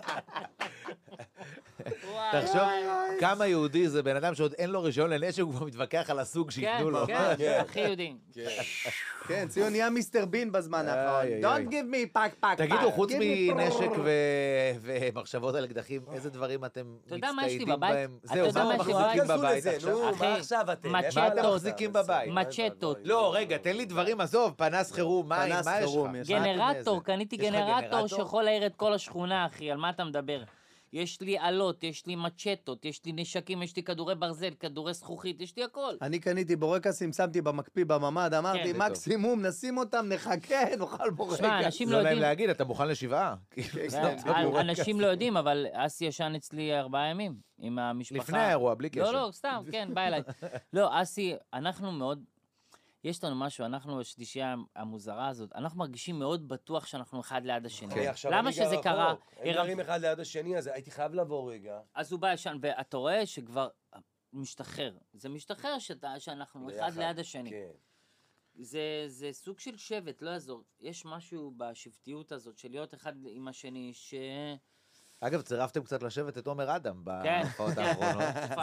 וואי, תחשוב וואי. כמה יהודי זה בן אדם שעוד אין לו רישיון לנשק, הוא כבר מתווכח על הסוג כן, שייתנו לו. כן, הכי יודעים. כן, ציון נהיה מיסטר בין בזמן איי, האחרון. איי, Don't איי. give me פק פק פק. תגידו, חוץ Give me מנשק ו- ומחשבות על אקדחים, איזה דברים אתם אתה יודע מה יש לי מצטיידים בבית? בהם? אתה זהו, יודע מה מה אתם יש לי מחזיקים בבית? בבית לזה, עכשיו? נו, אחי, מה עכשיו אתם? מצ'טות. איפה מה אתם מחזיקים בבית? מצ'טות. לא, רגע, תן לי דברים, עזוב, פנס חירום, מים, פנס מה יש חירום, לך? יש. מה אתם גנרטור, איזה? קניתי יש לך גנרטור גנרטור? שיכול להעיר את כל השכונה, אחי, על מה אתה מדבר? יש לי עלות, יש לי מצ'טות, יש לי נשקים, יש לי כדורי ברזל, כדורי זכוכית, יש לי הכל. אני קניתי בורקסים, שמתי במקפיא בממ"ד, אמרתי, כן. זה טוב. מקסימום נשים אותם, נחכה, נאכל בורקס. שמע, אנשים זה לא לא נעים יודעים, להגיד, אתה מוכן לשבעה? כאילו, כן, סתם, זה בורקס. אנשים לא יודעים, אבל אסי ישן אצלי ארבעה ימים עם המשפחה. לפני האירוע, בלי קשר. לא, לא, סתם, כן, בא אליי. לא, אסי, אנחנו מאוד, יש לנו משהו, אנחנו, השלישייה המוזרה הזאת, אנחנו מרגישים מאוד בטוח שאנחנו אחד ליד השני. אני עכשיו, למה אני גר שזה רחוק. קרה? הם גרים אחד ליד השני, אז הייתי חייב לבוא רגע. אז הוא בא ישן, ואתה רואה שכבר משתחרר. זה משתחרר שאתה, שאנחנו אחד ביחד. ליד השני. כן. זה, זה סוג של שבט, לא יעזור. יש משהו בשבטיות הזאת של להיות אחד עם השני, ש... אגב, צירפתם קצת לשבת את עומר אדם כן. בהופעות האחרונות. תקופה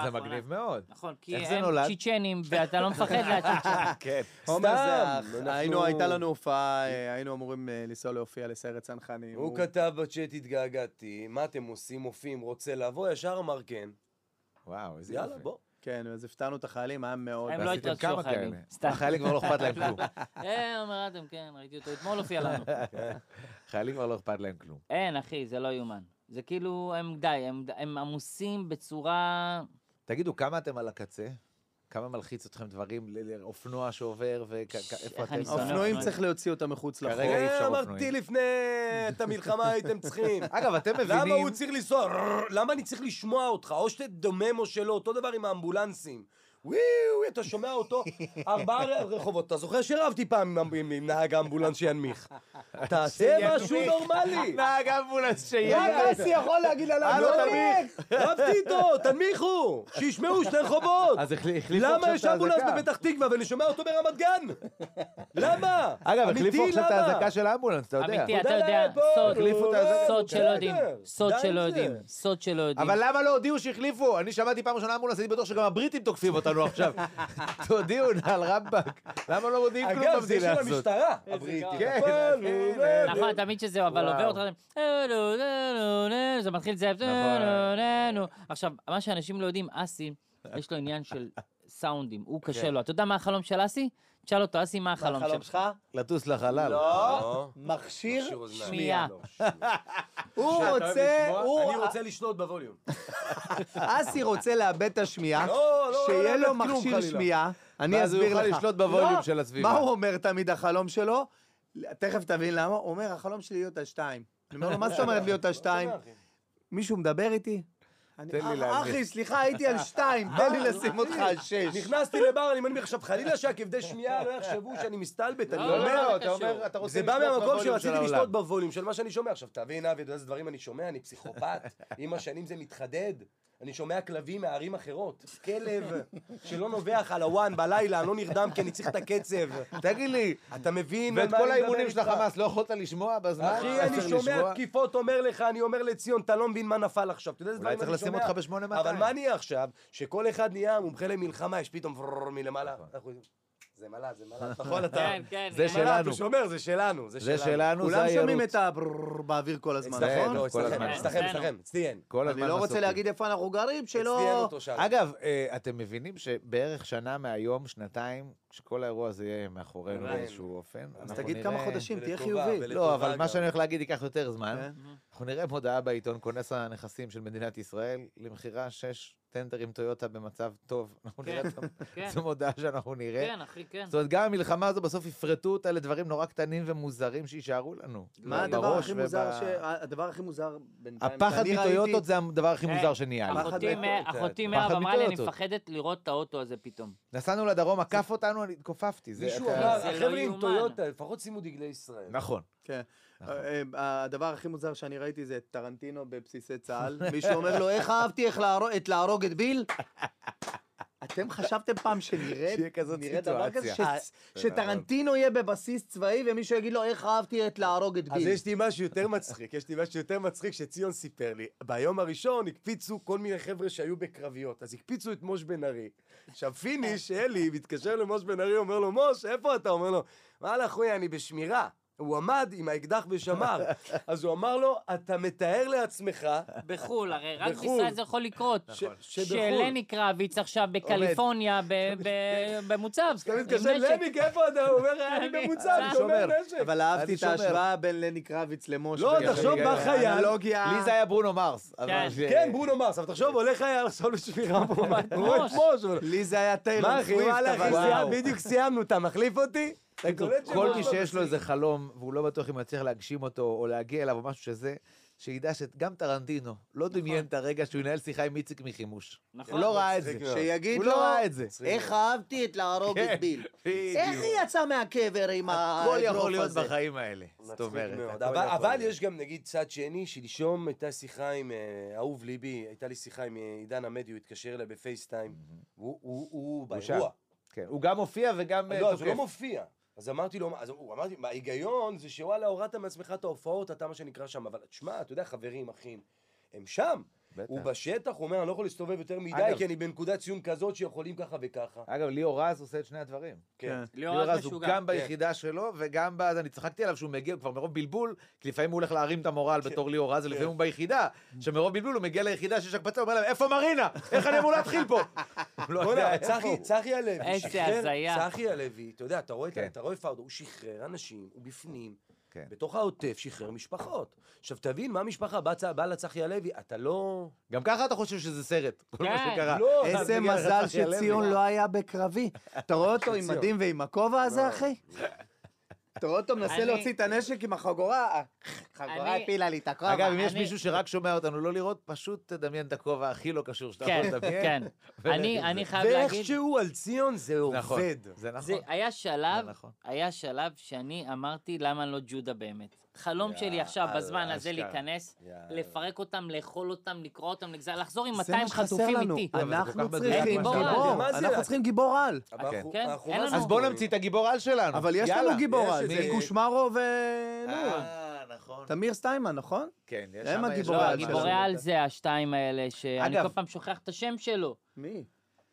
זה מגניב מאוד. נכון, כי הם צ'יצ'נים, ואתה לא מפחד מהצ'יצ'נים. כן. סתם, הייתה לנו הופעה, היינו אמורים לנסוע להופיע לסיירת צנחנים. הוא כתב בצ'אט, התגעגעתי, מה אתם עושים, מופיעים, רוצה לבוא, ישר אמר כן. וואו, איזה יופי. יאללה, בוא. כן, אז הפתענו את החיילים, היה מאוד... הם לא התרגשו החיילים. החיילים כבר לא אכפת להם כלום. אה, אומר אדם, כן, ראיתי אותו, אתמול הופיע לנו. חיילים כבר לא אכפת להם כלום. אין, אחי, זה לא יומן. זה כאילו, הם די, הם עמוסים בצורה... תגידו, כמה אתם על הקצה? כמה מלחיץ אתכם דברים, לאופנוע שעובר, ואיפה אתם... אופנועים צריך להוציא אותם מחוץ לחור. כרגע אי אפשר אופנועים. אמרתי לפני את המלחמה הייתם צריכים. אגב, אתם מבינים... למה הוא צריך לנסוע? למה אני צריך לשמוע אותך? או שתדומם או שלא, אותו דבר עם האמבולנסים. וואו, אתה שומע אותו ארבעה רחובות. אתה זוכר שרבתי פעם עם נהג האמבולנס שינמיך. תעשה משהו נורמלי. נהג האמבולנס שינמיך. רק אסי יכול להגיד עליו, לא תנמיך. רבתי איתו, תנמיכו. שישמעו שני רחובות. אז החליפו למה עכשיו יש את אמבולנס האזעקה? בפתח תקווה ואני שומע אותו ברמת גן? למה? אגב, אמיתי, החליפו עכשיו את למה? האזעקה של האמבולנס, אתה יודע. אמיתי, אתה תודה יודע, להם, פה, סוד, החליפו את האזעקה. סוד שלא יודעים, סוד די שלא עם יודעים, זה. סוד שלא יודעים. אבל למה לא הודיעו שהחליפו? אני שמעתי פעם ראשונה אמבולנס, הייתי בטוח שגם הבריטים תוקפים אותנו עכשיו. תודיעו, על רמב"ק. למה לא מודיעים כלום אגב, זה במדינה של הזאת? המשטרה, הבריטי. כן, הכל, כן, אה, נכון, תמיד שזה, אבל עובר אותך, זה מתחיל לזהב, עכשיו, מה שאנשים לא יודעים, אסי, יש לו עניין של סאונדים, הוא קשה לו. אתה יודע מה החלום של אסי? תשאל אותו, אסי, מה החלום שלך? לטוס לחלל. לא, מכשיר שמיעה. הוא רוצה, אני רוצה לשלוט בווליום. אסי רוצה לאבד את השמיעה, לא, לא, שיהיה לא לו לאבד כלום, מכשיר חלילה. שמיעה, אני ואז הוא אסביר יוכל לך. לשלוט בווליום לא, של הסביבה. מה הוא אומר תמיד החלום שלו? תכף תבין למה, הוא אומר, החלום שלי להיות על שתיים. אני אומר לו, מה זאת אומרת להיות על שתיים? מישהו מדבר איתי? תן לי להנמיך. אחי, סליחה, הייתי על שתיים, תן לי לשים אותך על שש. נכנסתי לבר, אני מנמיך עכשיו חלילה שהכבדי שמיעה לא יחשבו שאני מסתלבט, אני לא, אומר, לא, אתה אומר, אתה רוצה זה בא לשלוט מהמקום בווליום של שרציתי העולם. לשלוט בווליום של מה שאני שומע. עכשיו, תבין, אבי, איזה דברים אני שומע, אני פסיכופת, עם השנים זה מתחדד. אני שומע כלבים מערים אחרות. כלב שלא נובח על הוואן בלילה, אני לא נרדם כי אני צריך את הקצב. תגיד לי, אתה מבין? ואת מה כל אני האימונים מדבר של איתך? החמאס לא יכולת לשמוע בזמן? אחי, אני צריך שומע לשמוע? תקיפות, אומר לך, אני אומר לציון, אתה לא מבין מה נפל עכשיו. אתה יודע איזה אולי דברים צריך אני לשים שומע? אותך ב-שמונה מאתיים. אבל מה נהיה עכשיו? שכל אחד נהיה מומחה למלחמה, יש פתאום פררר מלמעלה. אנחנו- זה מל"ט, זה מל"ט. נכון, אתה... כן, כן. זה כן. שלנו. מל"ט, הוא שומר, זה שלנו. זה זה שלנו. שלנו, זה כולם שומעים העירות. את הבררר באוויר כל הזמן, אצלכם, נכון? לא, כל אצלכם, הזמן. אצלכם, אצלכם, אצלכם. כל אני הזמן לא רוצה מסוקים. להגיד איפה אנחנו גרים, אצלי אין שלא... אותו שם. אגב, אה, אתם מבינים שבערך שנה מהיום, שנתיים, כשכל האירוע הזה יהיה מאחורינו עדיין. באיזשהו אופן, אז אנחנו תגיד נראה- כמה חודשים, תהיה ולטובה, חיובי. ולטובה לא, אבל גם. מה שאני הולך להגיד ייקח יותר זמן. כן. אנחנו נראה מודעה בעיתון, כונס הנכסים של מדינת ישראל, למכירה שש טנדרים טויוטה במצב טוב. אנחנו נראה את כן. זו מודעה שאנחנו נראה. כן, אחי, כן. זאת אומרת, גם המלחמה הזו בסוף יפרטו אותה לדברים נורא קטנים ומוזרים שיישארו לנו. מה הדבר בראש הכי וב- מוזר ש... הדבר הכי מוזר בינתיים... הפחד שאני ראיתי- מטויוטות זה הדבר הכי כן. מוזר שנהיה לי. הפחד אחותי מטויוטות. מאה- אחותי פחד מאה אמרה לי, אני מטויוטות. מפחדת לראות את האוטו הזה פתאום. נסענו לדרום, עקף אותנו, אני התכופפתי. זה- מישהו אתה- אמר, זה לא החבר'ה עם יאומן. טויוטה, לפחות שימו דגלי ישראל. נכון. כן. אה, אה, הדבר הכי מוזר שאני ראיתי זה את טרנטינו בבסיסי צה"ל. מישהו אומר לו, איך אהבתי איך להרוג- את להרוג את ביל? אתם חשבתם פעם שנראה שיהיה כזאת נראה דבר כזה? סיטואציה. ש- שטרנטינו יהיה בבסיס צבאי ומישהו יגיד לו, איך אהבתי את להרוג את אז ביל? יש לי משהו יותר מצחיק, יש לי משהו יותר מצחיק שציון סיפר לי. ביום הראשון הקפיצו כל מיני חבר'ה שהיו בקרביות, אז הקפיצו את מוש בן ארי. עכשיו פיניש, אלי, מתקשר למוש בן ארי, אומר לו, מוש, איפה אתה? אומר לו, מה לאחורי, אני בשמירה. הוא עמד עם האקדח בשמר, אז הוא אמר לו, אתה מתאר לעצמך, בחו"ל, הרי רק בחו"ל. בישראל זה יכול לקרות. ש- שבחו"ל. שלני קרביץ עכשיו בקליפורניה ב- ב- במוצב. אתה מתקשר, עם נשק. למיק, איפה אתה? הוא אומר, אני במוצב, אני שומר שומר. נשק. אבל אהבתי אני את שומר. ההשוואה בין לני קרביץ למשה. לא, בגלל תחשוב, שאני- בא חייל. האנלוגיה- לי זה היה ברונו מרס. אבל כן. ש- כן, ברונו מרס, אבל תחשוב, הולך היה עכשיו לשמירה פה, הוא רואה את מוש, אבל- לי זה היה טיילור מה אחי, סוויפט, וואלה, אבל- אחי, וואו. סיימנו, בדיוק סיימנו, אתה מחליף אותי? אתה קולט כל שמוש מי לא שיש לו מציק. איזה חלום, והוא לא בטוח אם הוא יצליח להגשים אותו, או להגיע אליו, או משהו שזה, שידע שגם טרנטינו לא דמיין את הרגע שהוא ינהל שיחה עם איציק מחימוש. נכון. הוא לא ראה את זה. מצחיק מאוד. שיגיד הוא לו, לא ראה את זה. איך אהבתי את להרוג כן, את ביל. בדיוק. איך היא יצאה מהקבר עם האגרוף הכל הזה? יכול להיות בחיים האלה. זאת מצחיק אומרת. מאוד. הכל אבל- יכול אבל להיות. יש גם נגיד צד שני, שלשום הייתה שיחה עם אה, אהוב ליבי, הייתה לי שיחה עם אה, עידן עמדי, הוא התקשר אליי בפייסטיים, והוא הוא- הוא הוא באירוע. כן, הוא גם מופיע וגם אה, לא, זה לא תוקף. מופיע. אז אמרתי לו, אז הוא אמרתי, מה, ההיגיון זה שוואלה, הורדת מעצמך את ההופעות, אתה מה שנקרא שם, אבל תשמע, אתה יודע, חברים, אחים, הם שם. הוא בשטח, הוא אומר, אני לא יכול להסתובב יותר מדי, כי אני בנקודת ציון כזאת שיכולים ככה וככה. אגב, ליאור רז עושה את שני הדברים. כן. ליאור רז הוא משוגע. גם ביחידה שלו, וגם, אני צחקתי עליו שהוא מגיע כבר מרוב בלבול, כי לפעמים הוא הולך להרים את המורל בתור ליאור רז, ולפעמים הוא ביחידה, שמרוב בלבול הוא מגיע ליחידה שיש הקפצה, הוא אומר להם, איפה מרינה? איך אני אמור להתחיל פה? צחי הלוי, איזה הזיה. צחי הלוי, אתה יודע, אתה רואה פרדו, הוא שחרר אנשים, הוא בפנים, כן. בתוך העוטף שחרר משפחות. עכשיו תבין מה המשפחה באה לצחי הלוי, אתה לא... גם ככה אתה חושב שזה סרט. כל מה שקרה. לא, איזה מזל שציון לא היה בקרבי. אתה רואה אותו עם מדים ועם הכובע הזה, אחי? אתה רואה אותו מנסה להוציא את הנשק עם החגורה, החגורה הפילה לי את הכובע. אגב, אם יש מישהו שרק שומע אותנו לא לראות, פשוט תדמיין את הכובע הכי לא קשור שאתה יכול לדמיין. כן, כן. אני חייב להגיד... ואיכשהו על ציון זה עובד. זה נכון. היה שלב, היה שלב שאני אמרתי למה אני לא ג'ודה באמת. חלום שלי עכשיו, בזמן הזה להיכנס, לפרק אותם, לאכול אותם, לקרוא אותם, לחזור עם מאתיים חטופים איתי. אנחנו צריכים גיבור. אנחנו צריכים גיבור על. אז בוא נמציא את הגיבור על שלנו. אבל יש לנו גיבור על, זה קושמרו ו... נכון. תמיר סטיימן, נכון? כן, יש הם שם... הגיבורי על. הגיבורי על זה השתיים האלה, שאני כל פעם שוכח את השם שלו. מי?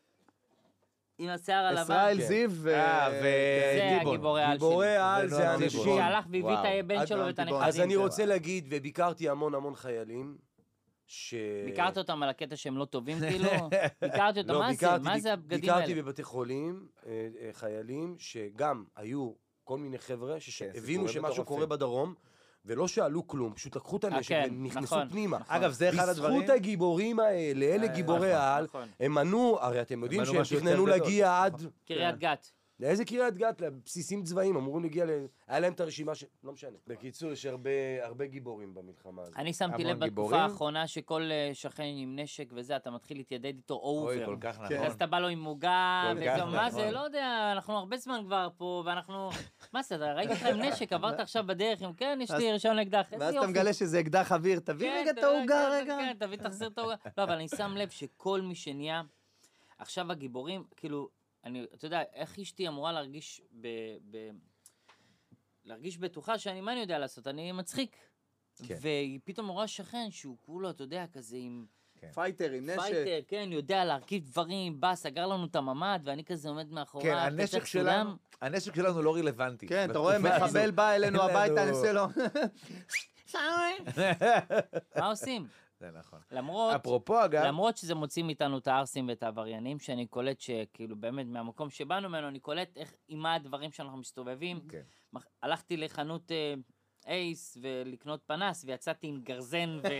עם השיער הלבן. ישראל זיו ו... זה הגיבורי על שלי. גיבורי על זה אנשים... שהלך והביא את הבן שלו ואת הנכדים. אז אני רוצה להגיד, וביקרתי המון המון חיילים, ש... ביקרת אותם על הקטע שהם לא טובים כאילו? ביקרתי אותם, מה זה? מה זה הבגדים האלה? ביקרתי בבתי חולים, חיילים, שגם היו כל מיני חבר'ה, שהבינו שמשהו קורה בדרום, ולא שאלו כלום, פשוט לקחו את הנשק ונכנסו פנימה. אגב, זה אחד הדברים... בזכות הגיבורים האלה, אלה גיבורי העל, הם מנעו, הרי אתם יודעים שהם תכננו להגיע עד... קריית גת. לאיזה קריית גת? לבסיסים צבאיים, אמורים להגיע ל... היה להם את הרשימה ש... לא משנה. בקיצור, יש הרבה גיבורים במלחמה הזאת. אני שמתי לב בתקופה האחרונה שכל שכן עם נשק וזה, אתה מתחיל להתיידד איתו אובר. אוי, כל כך נכון. אז אתה בא לו עם מוגה, ומה זה, לא יודע, אנחנו הרבה זמן כבר פה, ואנחנו... מה זה, ראיתי לך עם נשק, עברת עכשיו בדרך, עם כן, יש לי רישיון אקדח, איזה יופי. ואז אתה מגלה שזה אקדח אוויר, תביא רגע את העוגה רגע. כן, תביא, תחזיר את העוגה. לא, אבל אני שם לב שכל מי שנהיה, עכשיו הגיבורים, כאילו, אני, אתה יודע, איך אשתי אמורה להרגיש ב... ב... להרגיש בטוחה שאני, מה אני יודע לעשות? אני מצחיק. כן. והיא פתאום רואה שכן שהוא כולו, אתה יודע, כזה עם... כן. פייטר, עם נשק. פייטר, כן, יודע להרכיב דברים, בא, סגר לנו את הממד, ואני כזה עומד מאחוריו. כן, הנשק שלנו, הנשק שלנו לא רלוונטי. כן, אתה רואה, מחבל בא אלינו הביתה, אני עושה לו... מה עושים? זה נכון. למרות, אפרופו, אגב... למרות שזה מוציא מאיתנו את הארסים ואת העבריינים, שאני קולט שכאילו באמת מהמקום שבאנו ממנו, אני קולט איך, עם מה הדברים שאנחנו מסתובבים. כן. הלכתי לחנות אה, אייס ולקנות פנס, ויצאתי עם גרזן ו...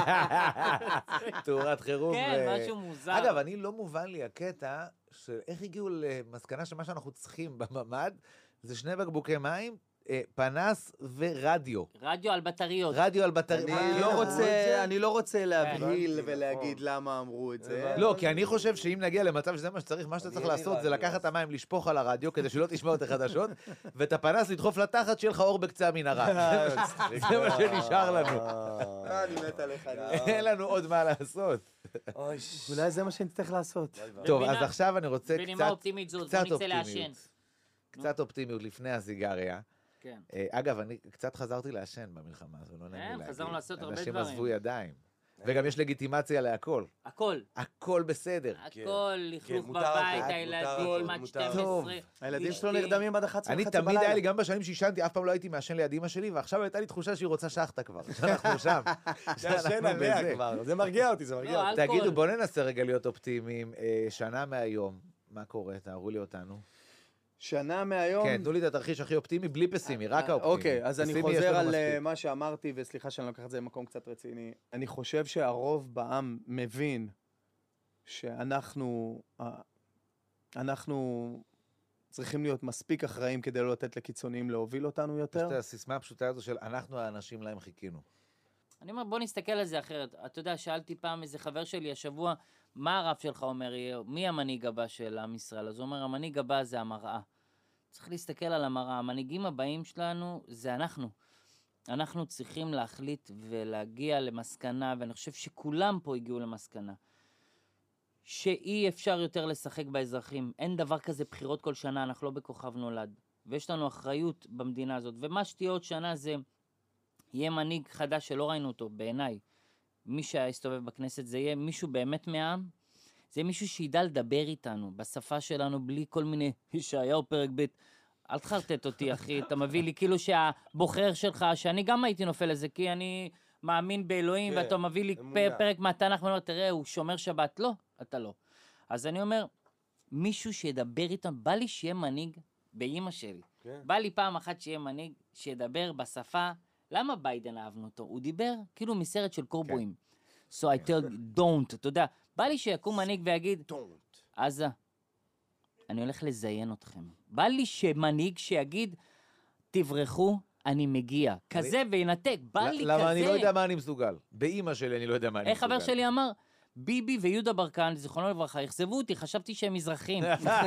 תאורת חירום. כן, ו... משהו מוזר. אגב, אני לא מובן לי הקטע של איך הגיעו למסקנה שמה שאנחנו צריכים בממד, זה שני בקבוקי מים, פנס ורדיו. רדיו על בטריות. רדיו על בטריות. אני לא רוצה להבהיל ולהגיד למה אמרו את זה. לא, כי אני חושב שאם נגיע למצב שזה מה שצריך, מה שאתה צריך לעשות זה לקחת את המים, לשפוך על הרדיו, כדי שלא תשמע את החדשות, ואת הפנס לדחוף לתחת, שיהיה לך אור בקצה המנהרה. זה מה שנשאר לנו. אני מת עליך. אין לנו עוד מה לעשות. אולי זה מה שנצטרך לעשות. טוב, אז עכשיו אני רוצה בנימה אופטימית זאת, בוא נצא לעשן. קצת אופטימיות לפני הסיגריה. כן. אגב, אני קצת חזרתי לעשן במלחמה הזו, לא נעים לי להגיד. חזרנו לעשות הרבה אנשים דברים. עזבו ידיים. וגם יש לגיטימציה להכל. הכל. הכל בסדר. הכל, לכלוך בבית, הילדים עד שתים עשרה. הילדים שלו נרדמים עד אחת עשרה אני וחצי בלילה. תמיד היה לי, גם בשנים שעישנתי, אף פעם לא הייתי מעשן ליד אמא שלי, ועכשיו הייתה לי תחושה שהיא רוצה שחטה כבר. שאנחנו שם. שעשן עליה כבר. זה מרגיע אותי, זה מרגיע אותי. תגידו, בוא ננסה רגע להיות אופטימיים. שנה מהיום, מה קורה? תארו לי אותנו. שנה מהיום... כן, תנו לי את התרחיש הכי אופטימי, בלי פסימי, רק האופטימי. אוקיי, אז אני חוזר על מה שאמרתי, וסליחה שאני לוקח את זה למקום קצת רציני. אני חושב שהרוב בעם מבין שאנחנו אנחנו צריכים להיות מספיק אחראים כדי לא לתת לקיצוניים להוביל אותנו יותר. יש את הסיסמה הפשוטה הזו של אנחנו האנשים להם חיכינו. אני אומר, בוא נסתכל על זה אחרת. אתה יודע, שאלתי פעם איזה חבר שלי השבוע, מה הרב שלך אומר, מי המנהיג הבא של עם ישראל? אז הוא אומר, המנהיג הבא זה המראה. צריך להסתכל על המראה. המנהיגים הבאים שלנו זה אנחנו. אנחנו צריכים להחליט ולהגיע למסקנה, ואני חושב שכולם פה הגיעו למסקנה, שאי אפשר יותר לשחק באזרחים. אין דבר כזה בחירות כל שנה, אנחנו לא בכוכב נולד. ויש לנו אחריות במדינה הזאת. ומה שתהיה עוד שנה זה, יהיה מנהיג חדש שלא ראינו אותו, בעיניי. מי שיסתובב בכנסת, זה יהיה מישהו באמת מהעם, זה מישהו שידע לדבר איתנו, בשפה שלנו, בלי כל מיני ישעיהו פרק ב', אל תחרטט אותי, אחי, אתה מביא לי כאילו שהבוחר שלך, שאני גם הייתי נופל לזה, כי אני מאמין באלוהים, ואתה מביא לי פרק מהתנ"ך, ואומר, תראה, הוא שומר שבת, לא, אתה לא. אז אני אומר, מישהו שידבר איתם, בא לי שיהיה מנהיג באמא שלי. בא לי פעם אחת שיהיה מנהיג, שידבר בשפה, למה ביידן אהבנו אותו? הוא דיבר כאילו מסרט של קורבויים. So I tell, don't, אתה יודע, בא לי שיקום מנהיג ויגיד, עזה, אני הולך לזיין אתכם. בא לי שמנהיג שיגיד, תברחו, אני מגיע. כזה וינתק, בא לי כזה. למה אני לא יודע מה אני מסוגל. באמא שלי אני לא יודע מה אני מסוגל. איך חבר שלי אמר? ביבי ויהודה ברקן, זיכרונו לברכה, יחזבו אותי, חשבתי שהם מזרחים.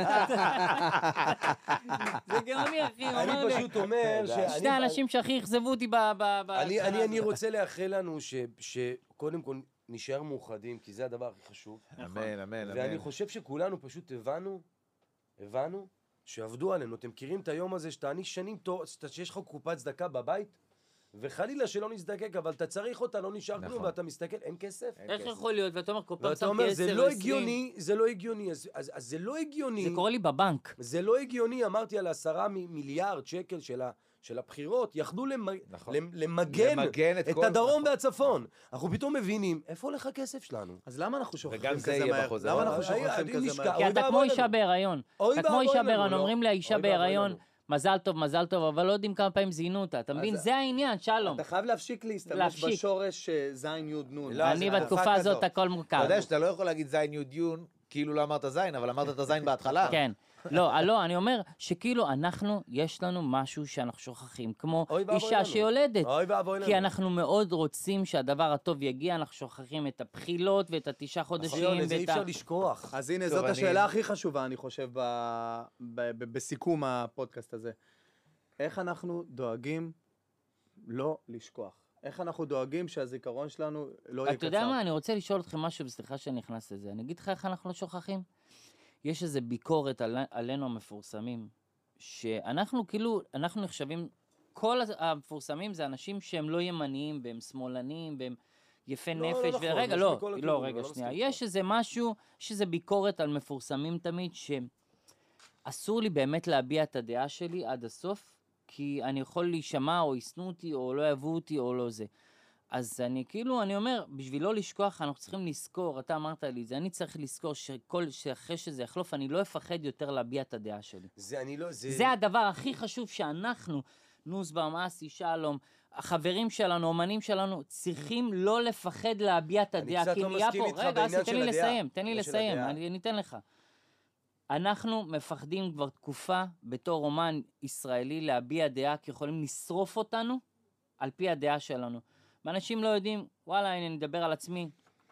זה גאוני, אחי. אני פשוט אומר שני האנשים שהכי יחזבו אותי ב... אני רוצה לאחל לנו שקודם כל נשאר מאוחדים, כי זה הדבר הכי חשוב. אמן, אמן, אמן. ואני חושב שכולנו פשוט הבנו, הבנו, שעבדו עלינו. אתם מכירים את היום הזה שאתה אני שנים טוב, שיש לך קופת צדקה בבית, וחלילה שלא נזדקק, אבל אתה צריך אותה, לא נשאר כלום, ואתה מסתכל, אין כסף. איך יכול להיות? ואתה אומר, כל פעם שמתי עשר, עשרים. זה לא הגיוני, זה לא הגיוני, אז זה לא הגיוני. זה קורה לי בבנק. זה לא הגיוני, אמרתי על עשרה מיליארד שקל של הבחירות, יכלו למגן את הדרום והצפון. אנחנו פתאום מבינים, איפה הולך הכסף שלנו? אז למה אנחנו שוכחים וגם זה כזה יהיה מהר? בחוזה. למה אנחנו שוכחים כזה מהר? כי אתה כמו אישה בהיריון. אתה כמו אישה בהיריון, אומרים לה אישה בהיריון, מזל טוב, מזל טוב, אבל לא יודעים כמה פעמים זינו אותה, אתה מבין? זה העניין, שלום. אתה חייב להפסיק להשתמש בשורש זין יוד נון. אני בתקופה הזאת הכל מוכר. אתה יודע שאתה לא יכול להגיד זין יוד יון, כאילו לא אמרת זין, אבל אמרת את הזין בהתחלה. כן. לא, לא, אני אומר שכאילו אנחנו, יש לנו משהו שאנחנו שוכחים, כמו אישה שיולדת. כי אנחנו מאוד רוצים שהדבר הטוב יגיע, אנחנו שוכחים את הבחילות ואת התשעה חודשים. זה אי אפשר לשכוח. אז הנה, זאת השאלה הכי חשובה, אני חושב, בסיכום הפודקאסט הזה. איך אנחנו דואגים לא לשכוח? איך אנחנו דואגים שהזיכרון שלנו לא יהיה קצר? אתה יודע מה, אני רוצה לשאול אתכם משהו, וסליחה שאני נכנס לזה. אני אגיד לך איך אנחנו לא שוכחים? יש איזו ביקורת על, עלינו המפורסמים, שאנחנו כאילו, אנחנו נחשבים, כל המפורסמים זה אנשים שהם לא ימניים, והם שמאלנים, והם יפי לא, נפש, לא, ורגע, לא, לא, לא, רגע, לא שנייה, יש איזה משהו, יש איזו ביקורת על מפורסמים תמיד, שאסור לי באמת להביע את הדעה שלי עד הסוף, כי אני יכול להישמע, או יסנו אותי, או לא יאהבו אותי, או לא זה. אז אני כאילו, אני אומר, בשביל לא לשכוח, אנחנו צריכים לזכור, אתה אמרת לי, זה אני צריך לזכור שכל, שאחרי שזה יחלוף, אני לא אפחד יותר להביע את הדעה שלי. זה אני לא, זה... זה הדבר הכי חשוב שאנחנו, נוסבאום, אסי, שלום, החברים שלנו, אומנים שלנו, צריכים לא לפחד להביע את הדעה, כי נהיה פה, רגע, אסי, תן לי לסיים, תן לי לסיים, אני אתן לך. אנחנו מפחדים כבר תקופה, בתור אומן ישראלי, להביע דעה, כי יכולים לשרוף אותנו על פי הדעה שלנו. ואנשים לא יודעים, וואלה, הנה, אני אדבר על עצמי,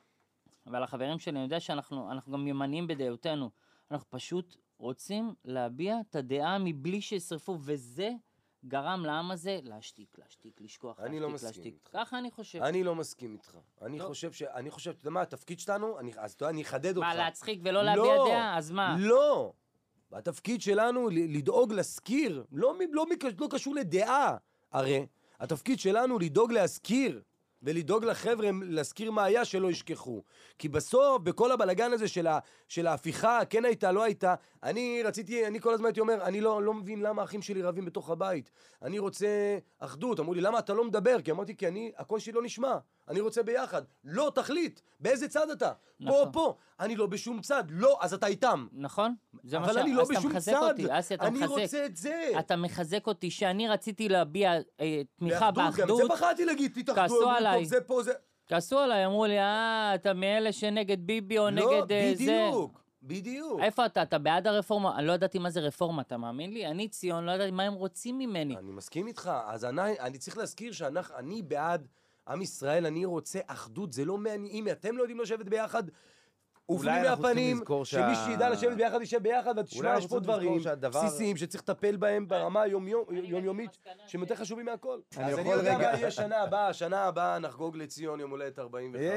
ועל החברים שלי, אני יודע שאנחנו אנחנו גם ימניים בדעותינו. אנחנו פשוט רוצים להביע את הדעה מבלי שישרפו, וזה גרם לעם הזה להשתיק, להשתיק, לשכוח, להשתיק, לא להשתיק. ככה אני חושב. אני לא מסכים איתך. אני לא. חושב ש... אני חושב, אתה יודע מה, התפקיד שלנו, אני, אז אתה יודע, אני אחדד אותך. מה, להצחיק ולא להביע לא, דעה? אז מה? לא. התפקיד שלנו לדאוג להזכיר, לא, לא, לא קשור לדעה. הרי התפקיד שלנו לדאוג להזכיר. ולדאוג לחבר'ה, להזכיר מה היה, שלא ישכחו. כי בסוף, בכל הבלגן הזה של, ה, של ההפיכה, כן הייתה, לא הייתה, אני רציתי, אני כל הזמן הייתי אומר, אני לא, לא מבין למה האחים שלי רבים בתוך הבית. אני רוצה אחדות. אמרו לי, למה אתה לא מדבר? כי אמרתי, כי אני, הקול שלי לא נשמע. אני רוצה ביחד. לא, תחליט. באיזה צד אתה? נכון. פה, פה. אני לא בשום צד. לא, אז אתה איתם. נכון. אבל אני לא בשום צד. אותי, אסי, אתה אני מחזק. רוצה את זה. אתה מחזק אותי שאני רציתי להביע אה, תמיכה באחדות. גם את זה בחרתי להגיד, תתאחדו. כעסו עליי. זה פה, זה... כעסו עליי, אמרו לי, אה, אתה מאלה שנגד ביבי או לא, נגד אה, זה. לא, בדיוק, בדיוק. איפה אתה? אתה בעד הרפורמה? אני לא ידעתי מה זה רפורמה, אתה מאמין לי? אני ציון, לא ידעתי מה הם רוצים ממני. אני מסכים איתך, אז אני, אני צריך להזכיר שאני בעד עם ישראל, אני רוצה אחדות, זה לא מעניין, אם אתם לא יודעים לשבת ביחד, אופנים מהפנים, שמי שידע לשבת ביחד יישב ביחד, ותשמע, יש פה דברים בסיסיים שצריך לטפל בהם ברמה היומיומית, שהם יותר חשובים מהכל. אז אני יודע מה יהיה שנה הבאה, שנה הבאה נחגוג לציון יום הולדת ארבעים וחמש.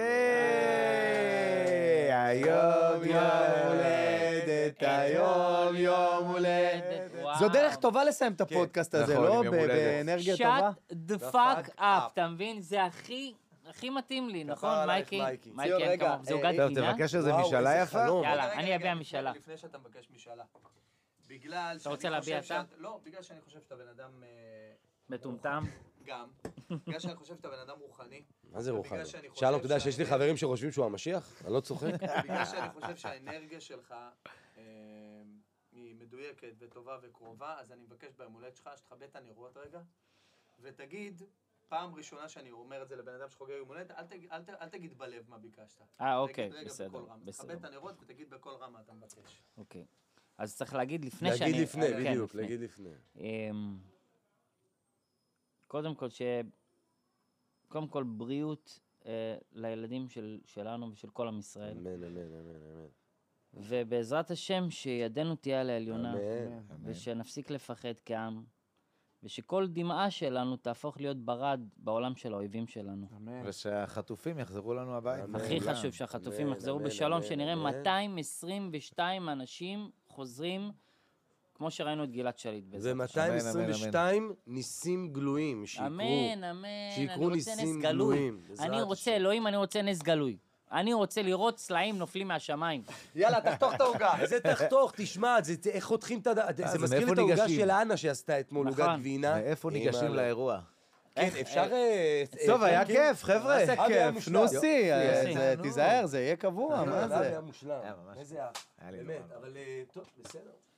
היום יום הולדת, היום יום הולדת. זו דרך טובה לסיים את הפודקאסט הזה, לא? באנרגיה טובה. shut the fuck up, אתה מבין? זה הכי הכי מתאים לי, נכון, מייקי? ציון, מייקי, רגע, זוגת טוב, פינה. תבקש איזה וואו, משאלה איזה יפה. חלום. יאללה, רגע, אני רגע, אביע לפני- משאלה. לפני שאתה מבקש משאלה. בגלל אתה רוצה להביע אתה? שאת... לא, בגלל שאני חושב שאתה בן אדם... אה, מטומטם. גם. בגלל שאני חושב שאתה בן אדם רוחני. מה זה רוחני? ובגלל שאני חושב שלום, אתה יודע שיש לי שהאנרגיה- חברים שחושבים שהוא המשיח? אני לא צוחק. בגלל שאני חושב שהאנרגיה שלך אה, היא מדויקת וטובה וקרובה, אז אני מבקש ביום הולדת שלך שתכבד את הנרות רגע, ותגיד, פעם ראשונה שאני אומר את זה לבן אדם שחוגג יום הולדת, אל תגיד- אל ת- אל תגיד בלב מה ביקשת. אה, אוקיי, תגיד רגע בסדר, בקול רם. בסדר. תכבד את הנרות ותגיד בקול רם מה אתה מבקש. אוקיי. אז צריך להגיד לפני שאני... להגיד לפני, כן, בדיוק, לפני. להגיד לפני. אמ, קודם כל ש... קודם כל בריאות אה, לילדים של, שלנו ושל כל עם ישראל. אמן, אמן, אמן, אמן. ובעזרת השם שידנו תהיה על העליונה. אמן. ושנפסיק לפחד כעם. ושכל דמעה שלנו תהפוך להיות ברד בעולם של האויבים שלנו. ושהחטופים יחזרו לנו הביתה. אמן. הכי כולם. חשוב שהחטופים אמן, יחזרו אמן, בשלום, אמן, שנראה אמן. מאתיים עשרים ושתיים אנשים חוזרים, כמו שראינו את גלעד שליט בעזרת השם. ו-מאתיים עשרים ושתיים ניסים גלויים שיקרו. אמן, אמן, אני שיקרו רוצה ניסים נס גלוי. גלויים, בעזרת אני רוצה, השם. אלוהים, אני רוצה נס גלוי. אני רוצה לראות סלעים נופלים מהשמיים. יאללה, תחתוך את העוגה. זה תחתוך, תשמע, זה- זה- איך חותכים את הד... זה אז מזכיר מאיפה את העוגה ניגשים? של אנה שעשתה אתמול, עוגת נכון. גבינה. מאיפה עם ניגשים ה- לאירוע? כן, אפשר... אה, טוב, אה, היה כן, כיף, חבר'ה. איזה כיף, מושלם. נוסי, אה, יופי. זה- נו. תיזהר, זה יהיה קבוע, כן, מה זה זה? היה מושלם. היה ממש איזה... היה לי באמת, נורא. אבל אה, טוב, בסדר.